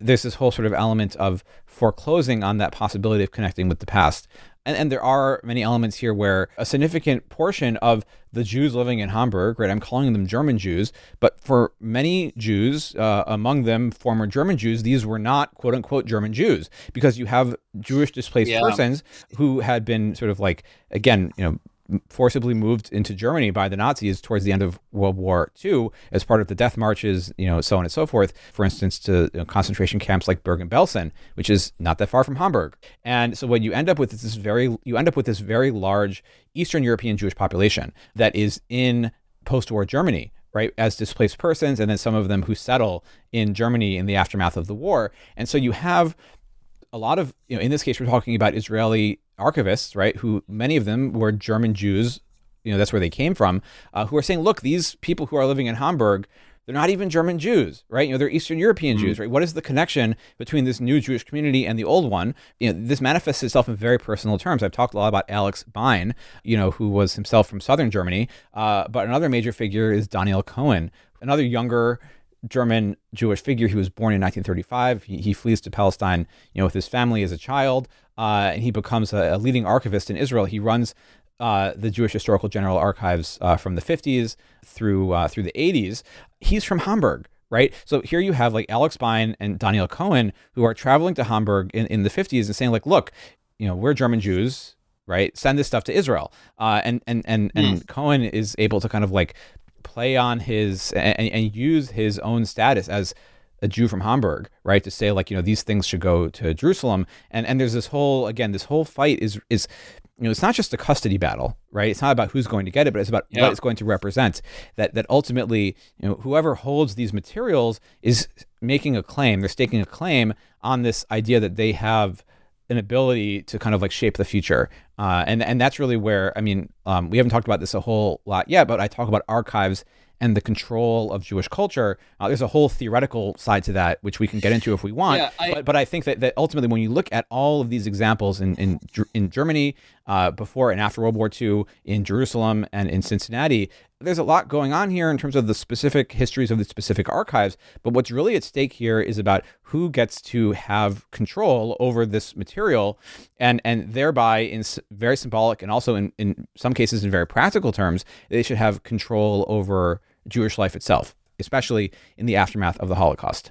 there's this whole sort of element of foreclosing on that possibility of connecting with the past. And, and there are many elements here where a significant portion of the Jews living in Hamburg, right, I'm calling them German Jews, but for many Jews, uh, among them former German Jews, these were not quote unquote German Jews, because you have Jewish displaced yeah. persons who had been sort of like, again, you know, forcibly moved into Germany by the Nazis towards the end of World War Two as part of the death marches, you know, so on and so forth, for instance, to you know, concentration camps like Bergen-Belsen, which is not that far from Hamburg. And so what you end up with is this very, you end up with this very large Eastern European Jewish population that is in post-war Germany, right, as displaced persons, and then some of them who settle in Germany in the aftermath of the war. And so you have a lot of, you know, in this case, we're talking about Israeli archivists, right, who many of them were German Jews, you know, that's where they came from, uh, who are saying, look, these people who are living in Hamburg, they're not even German Jews, right? You know, they're Eastern European mm-hmm. Jews, right? What is the connection between this new Jewish community and the old one? You know, this manifests itself in very personal terms. I've talked a lot about Alex Bein, you know, who was himself from southern Germany, uh, but another major figure is Daniel Cohen, another younger German Jewish figure. He was born in nineteen thirty-five. He, he flees to Palestine, you know, with his family as a child, uh, and he becomes a, a leading archivist in Israel. He runs uh, the Jewish Historical General Archives uh, from the fifties through uh, through the eighties. He's from Hamburg, right? So here you have like Alex Bein and Daniel Cohen, who are traveling to Hamburg in, in the fifties and saying like, look, you know, we're German Jews, right? Send this stuff to Israel. Uh, and and and and mm. Cohen is able to kind of like play on his and, and use his own status as a Jew from Hamburg, right, to say like, you know, these things should go to Jerusalem. And and there's this whole, again, this whole fight is is you know, it's not just a custody battle, right? It's not about who's going to get it, but it's about yeah. what it's going to represent. That that ultimately, you know, whoever holds these materials is making a claim. They're staking a claim on this idea that they have an ability to kind of like shape the future. Uh, and, and that's really where, I mean, um, we haven't talked about this a whole lot yet, but I talk about archives and the control of Jewish culture. Uh, there's a whole theoretical side to that, which we can get into if we want. Yeah, I, but, but I think that, that ultimately, when you look at all of these examples in in, in Germany, uh, before and after World War Two, in Jerusalem and in Cincinnati, there's a lot going on here in terms of the specific histories of the specific archives. But what's really at stake here is about who gets to have control over this material, and and thereby, in very symbolic and also in, in some cases in very practical terms, they should have control over Jewish life itself, especially in the aftermath of the Holocaust.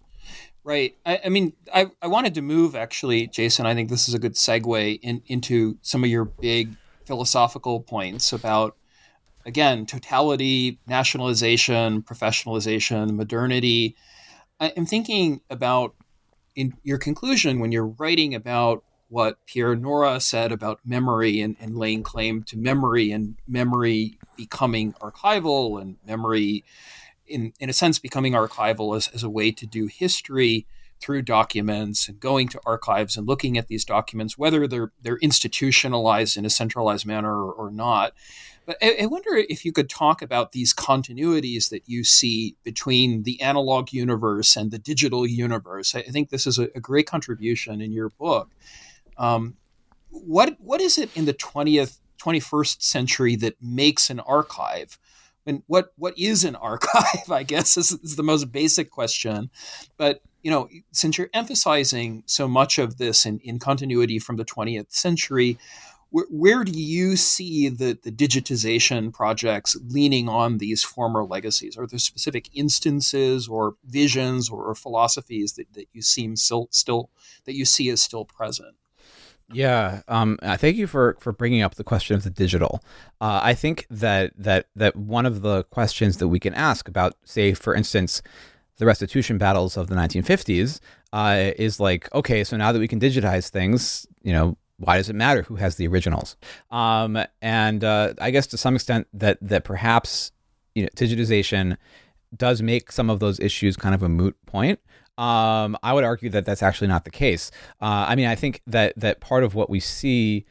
Right. I, I mean, I, I wanted to move, actually, Jason, I think this is a good segue in, into some of your big philosophical points about, again, totality, nationalization, professionalization, modernity. I, I'm thinking about, in your conclusion, when you're writing about what Pierre Nora said about memory and, and laying claim to memory, and memory becoming archival, and memory, in, in a sense, becoming archival as, as a way to do history through documents, and going to archives and looking at these documents, whether they're they're institutionalized in a centralized manner or, or not. But I, I wonder if you could talk about these continuities that you see between the analog universe and the digital universe. I, I think this is a, a great contribution in your book. Um, what what is it in the twentieth, twenty-first century that makes an archive? And what what is an archive, I guess, is, is the most basic question. But, you know, since you're emphasizing so much of this in, in continuity from the twentieth century, where, where do you see the, the digitization projects leaning on these former legacies? Are there specific instances or visions or, or philosophies that, that you seem still, still that you see as still present? Yeah, um, thank you for, for bringing up the question of the digital. Uh, I think that that that one of the questions that we can ask about, say, for instance, the restitution battles of the nineteen fifties uh, is like, okay, so now that we can digitize things, you know, why does it matter who has the originals? Um, and uh, I guess to some extent that that perhaps, you know, digitization does make some of those issues kind of a moot point. Um, I would argue that that's actually not the case. Uh, I mean, I think that that part of what we see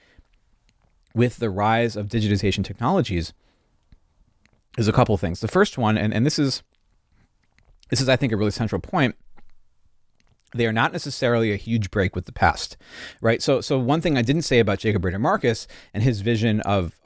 with the rise of digitization technologies is a couple of things. The first one, and, and this is this is I think a really central point, they are not necessarily a huge break with the past, right? So so one thing I didn't say about Jacob Rader Marcus and his vision of of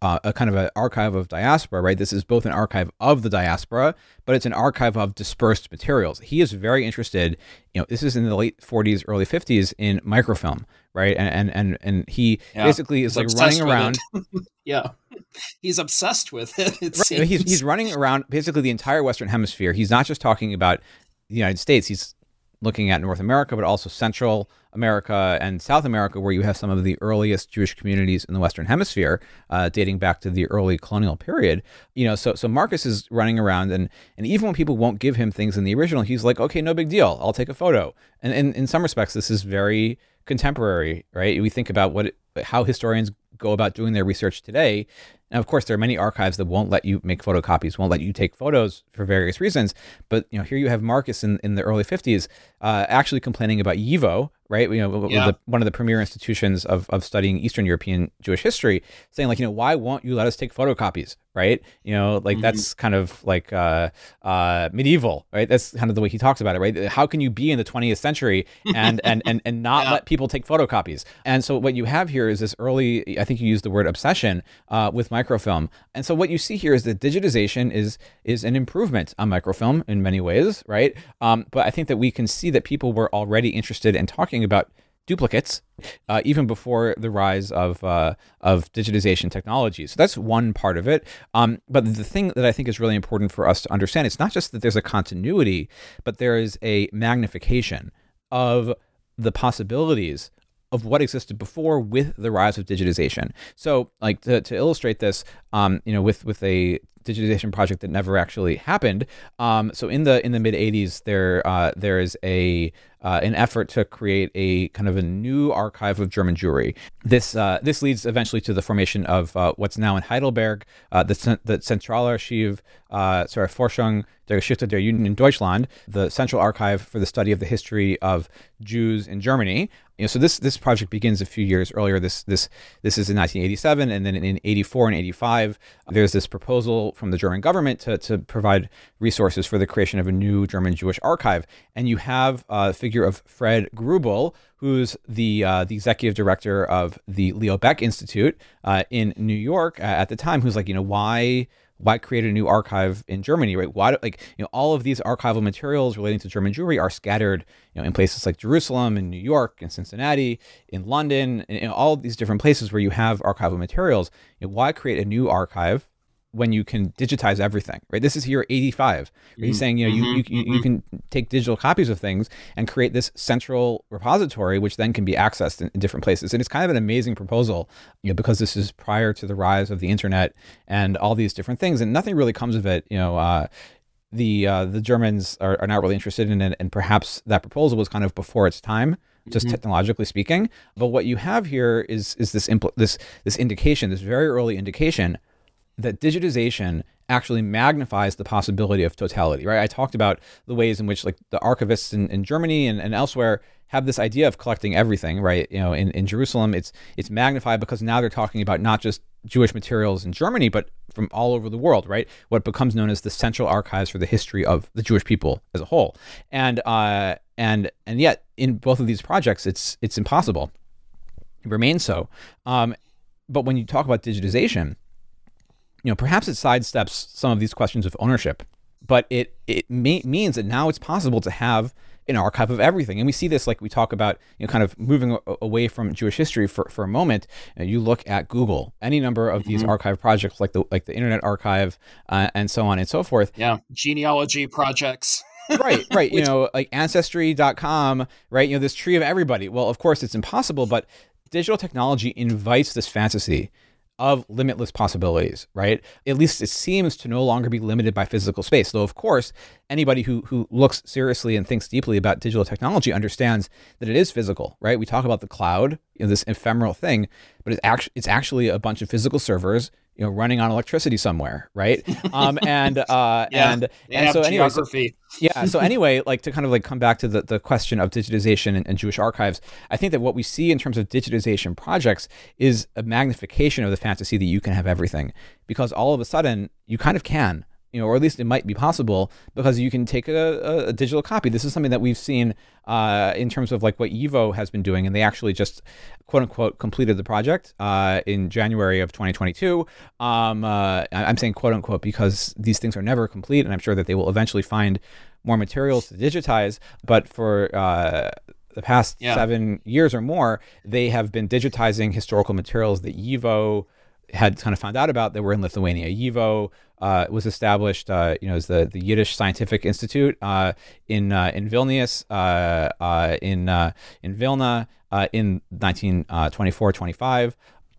uh, a kind of an archive of diaspora, right? This is both an archive of the diaspora, but it's an archive of dispersed materials. He is very interested, you know, this is in the late forties, early fifties in microfilm, right? And and and, and he yeah, basically is like running around. Yeah, he's obsessed with it. It right. seems. He's he's running around basically the entire Western Hemisphere. He's not just talking about the United States. He's looking at North America, but also Central America and South America, where you have some of the earliest Jewish communities in the Western Hemisphere, uh, dating back to the early colonial period. You know, so so Marcus is running around, and and even when people won't give him things in the original, he's like, okay, no big deal, I'll take a photo. And, and in some respects, this is very contemporary, right? We think about what how historians go about doing their research today. Now, of course, there are many archives that won't let you make photocopies, won't let you take photos for various reasons. But you know, here you have Marcus in, in the early fifties uh, actually complaining about YIVO, right? You know, yeah. the, one of the premier institutions of, of studying Eastern European Jewish history, saying like, you know, why won't you let us take photocopies, right? You know, like mm-hmm. that's kind of like uh, uh, medieval, right? That's kind of the way he talks about it, right? How can you be in the twentieth century and and and, and not yeah. let people take photocopies? And so what you have here is this early, I think you used the word obsession uh, with microfilm. And so what you see here is that digitization is is an improvement on microfilm in many ways, right? Um, but I think that we can see that people were already interested in talking about duplicates uh, even before the rise of uh, of digitization technology. So that's one part of it. Um, but the thing that I think is really important for us to understand, it's not just that there's a continuity, but there is a magnification of the possibilities of what existed before with the rise of digitization. So, like to, to illustrate this, um, you know, with with a digitization project that never actually happened. Um, so in the in the mid eighties, there uh, there is a uh, an effort to create a kind of a new archive of German Jewry. This uh, this leads eventually to the formation of uh, what's now in Heidelberg, uh, the the Zentralarchiv, uh, sorry, Forschung der Geschichte der Juden in Deutschland, the Central Archive for the study of the history of Jews in Germany. You know, so this this project begins a few years earlier. This this this is in nineteen eighty-seven, and then in eighty-four and eighty-five, there's this proposal from the German government to to provide resources for the creation of a new German Jewish archive. And you have uh, the figure of Fred Grubel, who's the uh, the executive director of the Leo Baeck Institute uh, in New York uh, at the time, who's like, you know, why. Why create a new archive in Germany, right? Why, like, you know, all of these archival materials relating to German Jewry are scattered, you know, in places like Jerusalem, in New York, in Cincinnati, in London, and, and all of these different places where you have archival materials. You know, why create a new archive when you can digitize everything, right? This is here eighty-five. Where he's saying, you know, mm-hmm, you, you, mm-hmm. you can take digital copies of things and create this central repository, which then can be accessed in, in different places. And it's kind of an amazing proposal, you know, because this is prior to the rise of the internet and all these different things, and nothing really comes of it. You know, uh, the uh, the Germans are, are not really interested in it, and perhaps that proposal was kind of before its time, just mm-hmm. technologically speaking. But what you have here is is this impl- this this indication, this very early indication that digitization actually magnifies the possibility of totality, right? I talked about the ways in which like the archivists in, in Germany and, and elsewhere have this idea of collecting everything, right? You know, in, in Jerusalem, it's it's magnified because now they're talking about not just Jewish materials in Germany, but from all over the world, right? What becomes known as the Central Archives for the history of the Jewish people as a whole. And uh, and and yet in both of these projects, it's it's impossible. It remains so. Um, but when you talk about digitization, you know, perhaps it sidesteps some of these questions of ownership, but it it may, means that now it's possible to have an archive of everything. And we see this, like we talk about, you know, kind of moving a- away from Jewish history for, for a moment. And you look at Google, any number of mm-hmm. these archive projects, like the like the Internet Archive, uh, and so on and so forth. Yeah, genealogy projects. right, right. You know, like ancestry dot com, right? You know, this tree of everybody. Well, of course, it's impossible, but digital technology invites this fantasy of limitless possibilities, right? At least it seems to no longer be limited by physical space. Though, of course, anybody who who looks seriously and thinks deeply about digital technology understands that it is physical, right? We talk about the cloud, you know, this ephemeral thing, but it's actually it's actually a bunch of physical servers, you know, running on electricity somewhere, right? Um, and uh, yeah, and and so anyway, so, yeah. So anyway, like to kind of like come back to the, the question of digitization and, and Jewish archives, I think that what we see in terms of digitization projects is a magnification of the fantasy that you can have everything, because all of a sudden you kind of can. you know, or at least it might be possible because you can take a, a digital copy. This is something that we've seen uh, in terms of like what YIVO has been doing, and they actually just quote unquote completed the project uh, in January of twenty twenty-two. Um, uh, I'm saying quote unquote because these things are never complete, and I'm sure that they will eventually find more materials to digitize. But for uh, the past yeah. seven years or more, they have been digitizing historical materials that YIVO had kind of found out about that were in Lithuania. YIVO uh, was established, uh, you know, as the, the Yiddish Scientific Institute uh, in uh, in Vilnius, uh, uh, in uh, in Vilna, uh, in nineteen twenty-four twenty-five,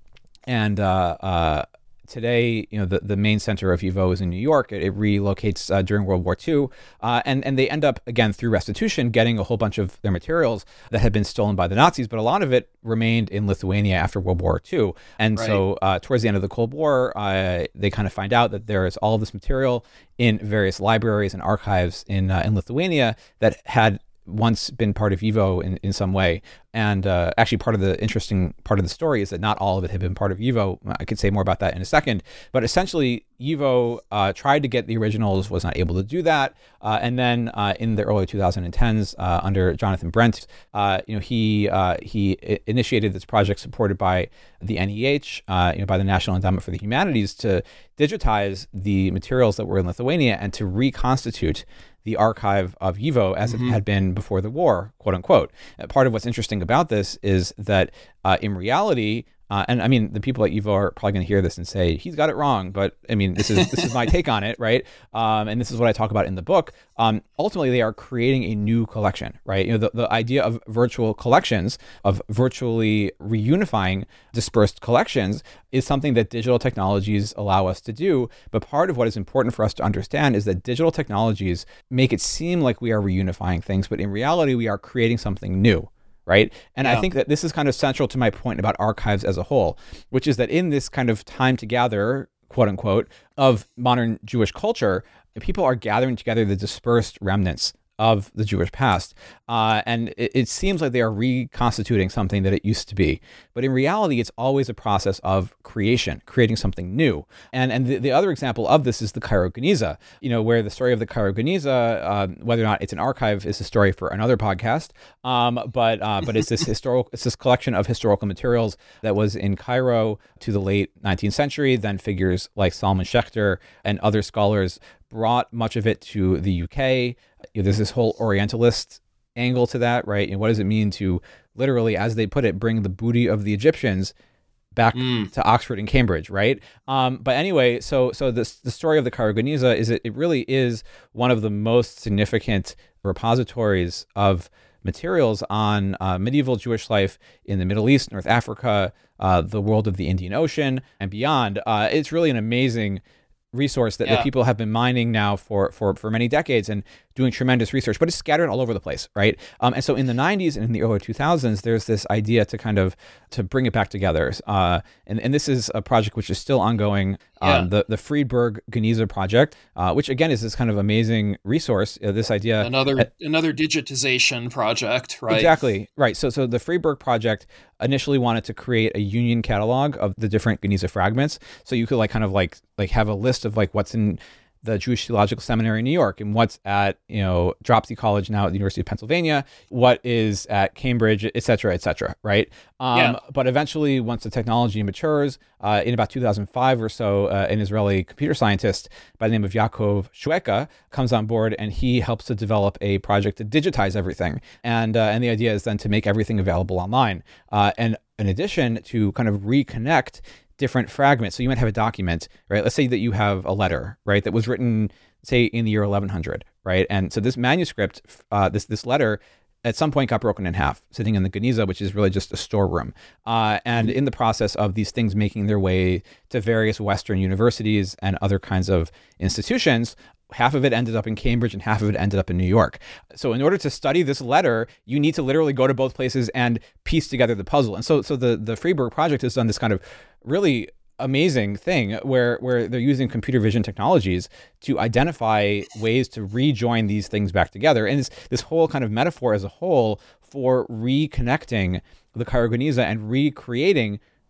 and uh, uh, today, you know, the, the main center of YIVO is in New York. It, it relocates uh, during World War Two, uh, and and they end up again through restitution getting a whole bunch of their materials that had been stolen by the Nazis, but a lot of it remained in Lithuania after World War Two. And right. so uh, towards the end of the Cold War, uh, they kind of find out that there is all of this material in various libraries and archives in uh, in Lithuania that had once been part of YIVO in, in some way. And uh, actually part of the interesting part of the story is that not all of it had been part of YIVO. I could say more about that in a second. But essentially, YIVO uh, tried to get the originals, was not able to do that. Uh, and then uh, in the early twenty tens, uh, under Jonathan Brent, uh, you know, he uh, he initiated this project supported by the N E H, uh, you know, by the National Endowment for the Humanities, to digitize the materials that were in Lithuania and to reconstitute the archive of YIVO as mm-hmm. it had been before the war, quote unquote. Uh, part of what's interesting about this is that uh, in reality, uh, and I mean, the people at YIVO are probably going to hear this and say, he's got it wrong. But I mean, this is this is my take on it, right? Um, and this is what I talk about in the book. Um, ultimately, they are creating a new collection, right? You know, the, the idea of virtual collections, of virtually reunifying dispersed collections, is something that digital technologies allow us to do. But part of what is important for us to understand is that digital technologies make it seem like we are reunifying things, but in reality, we are creating something new. Right. And yeah. I think that this is kind of central to my point about archives as a whole, which is that in this kind of time to gather, quote unquote, of modern Jewish culture, people are gathering together the dispersed remnants of the Jewish past. Uh, and it, it seems like they are reconstituting something that it used to be. But in reality, it's always a process of creation, creating something new. And and the, the other example of this is the Cairo Geniza, you know, where the story of the Cairo Geniza, uh, whether or not it's an archive is a story for another podcast. Um, but uh, but it's this historical, it's this collection of historical materials that was in Cairo to the late nineteenth century. Then figures like Salman Schechter and other scholars brought much of it to the U K. You know, there's this whole Orientalist angle to that, right? And what does it mean to literally, as they put it, bring the booty of the Egyptians back mm. to Oxford and Cambridge, right? Um, but anyway, so so this, the story of the Cairo Geniza is it, it really is one of the most significant repositories of materials on uh, medieval Jewish life in the Middle East, North Africa, uh, the world of the Indian Ocean, and beyond. Uh, it's really an amazing resource that, yeah. that people have been mining now for, for, for many decades and doing tremendous research, but it's scattered all over the place, right? Um, and so in the nineties and in the early two thousands, there's this idea to kind of to bring it back together. Uh, and, and this is a project which is still ongoing, yeah. um, the, the Friedberg Geniza project, uh, which again is this kind of amazing resource, uh, this idea. Another uh, another digitization project, right? Exactly, right. So so the Friedberg project initially wanted to create a union catalog of the different Geniza fragments. So you could like kind of like like have a list of like what's in the Jewish Theological Seminary in New York and what's at, you know, Dropsy College now at the University of Pennsylvania, what is at Cambridge, et cetera, et cetera, right? Um, yeah. But eventually, once the technology matures, uh, in about two thousand five or so, uh, an Israeli computer scientist by the name of Yaakov Shweka comes on board, and he helps to develop a project to digitize everything. And uh, and the idea is then to make everything available online. Uh, and in addition, to kind of reconnect different fragments. So you might have a document, right? Let's say that you have a letter, right, that was written, say, in the year eleven hundred, right? And so this manuscript, uh, this this letter, at some point got broken in half, sitting in the Geniza, which is really just a storeroom. Uh, and in the process of these things making their way to various Western universities and other kinds of institutions, half of it ended up in Cambridge and half of it ended up in New York. So in order to study this letter, you need to literally go to both places and piece together the puzzle. And so so the, the Friedberg project has done this kind of really amazing thing where where they're using computer vision technologies to identify ways to rejoin these things back together. And this, this whole kind of metaphor as a whole for reconnecting the Cairo Geniza and recreating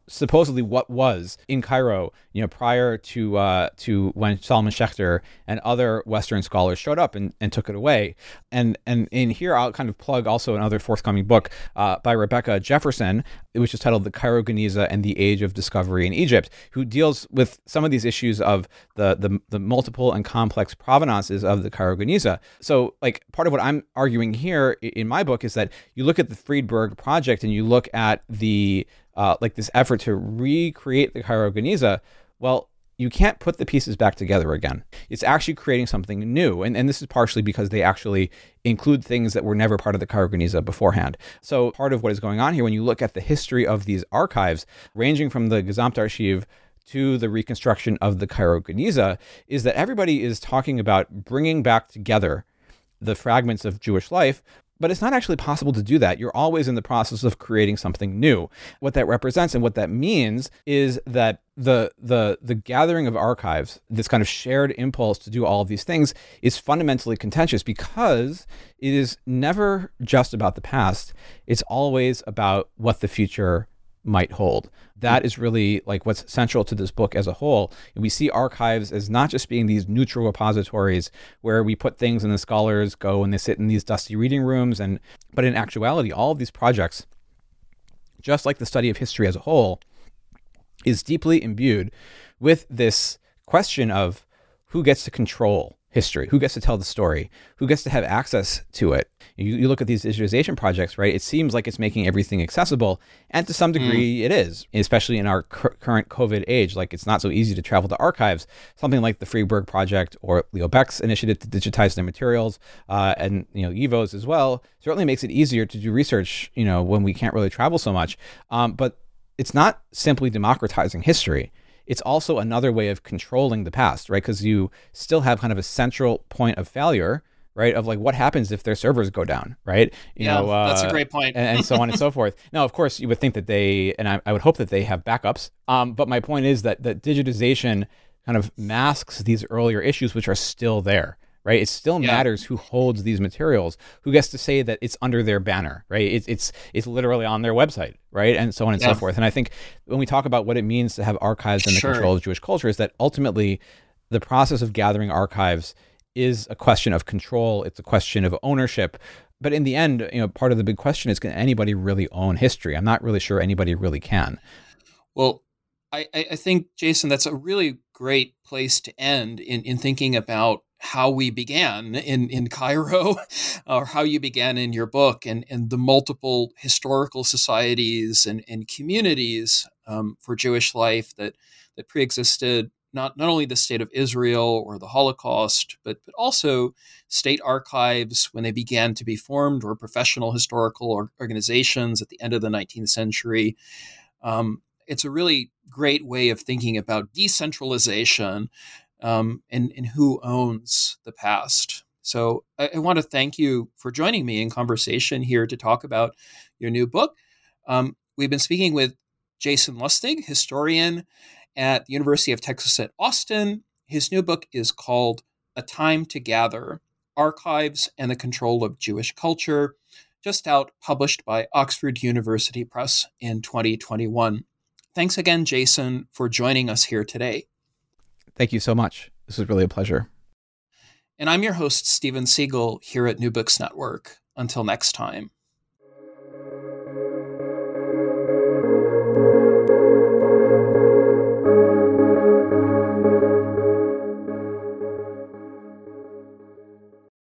supposedly what was in Cairo, you know, prior to uh, to when Solomon Schechter and other Western scholars showed up and, and took it away. And and in here, I'll kind of plug also another forthcoming book uh, by Rebecca Jefferson, which is titled The Cairo Geniza and the Age of Discovery in Egypt, who deals with some of these issues of the the, the multiple and complex provenances of the Cairo Geniza. So, like, part of what I'm arguing here in my book is that you look at the Friedberg Project and you look at the Uh, like this effort to recreate the Cairo Geniza, well, you can't put the pieces back together again. It's actually creating something new. And, and this is partially because they actually include things that were never part of the Cairo Geniza beforehand. So part of what is going on here, when you look at the history of these archives, ranging from the Gesamtarchiv to the reconstruction of the Cairo Geniza, is that everybody is talking about bringing back together the fragments of Jewish life. But it's not actually possible to do that. You're always in the process of creating something new. What that represents and what that means is that the the the gathering of archives, this kind of shared impulse to do all of these things, is fundamentally contentious because it is never just about the past. It's always about what the future might hold. That is really like what's central to this book as a whole. And we see archives as not just being these neutral repositories where we put things and the scholars go and they sit in these dusty reading rooms, and but in actuality, all of these projects, just like the study of history as a whole, is deeply imbued with this question of who gets to control history, who gets to tell the story, who gets to have access to it. You, you look at these digitization projects, right? It seems like it's making everything accessible, and to some degree mm. it is, especially in our cu- current COVID age. Like, it's not so easy to travel to archives. Something like the Friedberg Project or Leo Beck's initiative to digitize their materials, uh, and you know, YIVO's as well, certainly makes it easier to do research, you know, when we can't really travel so much. Um, but it's not simply democratizing history. It's also another way of controlling the past, right? Because you still have kind of a central point of failure, right? Of like, what happens if their servers go down, right? You yeah, know, uh, that's a great point. and, and so on and so forth. Now, of course, you would think that they, and I, I would hope that they have backups. Um, but my point is that that digitization kind of masks these earlier issues, which are still there, right? It still yeah. matters who holds these materials, who gets to say that it's under their banner, right? It's it's it's literally on their website, right? And so on and yeah. so forth. And I think when we talk about what it means to have archives in the sure. control of Jewish culture, is that ultimately the process of gathering archives is a question of control. It's a question of ownership. But in the end, you know, part of the big question is, can anybody really own history? I'm not really sure anybody really can. Well, I, I think, Jason, that's a really great place to end in, in thinking about how we began in, in Cairo, or how you began in your book, and, and the multiple historical societies and, and communities um, for Jewish life that, that preexisted not, not only the state of Israel or the Holocaust, but, but also state archives when they began to be formed, or professional historical or organizations at the end of the nineteenth century. Um, it's a really great way of thinking about decentralization um, and, and who owns the past. So I, I want to thank you for joining me in conversation here to talk about your new book. Um, we've been speaking with Jason Lustig, historian at the University of Texas at Austin. His new book is called A Time to Gather: Archives and the Control of Jewish Culture, just out, published by Oxford University Press in twenty twenty-one. Thanks again, Jason, for joining us here today. Thank you so much. This was really a pleasure. And I'm your host, Stephen Siegel, here at New Books Network. Until next time.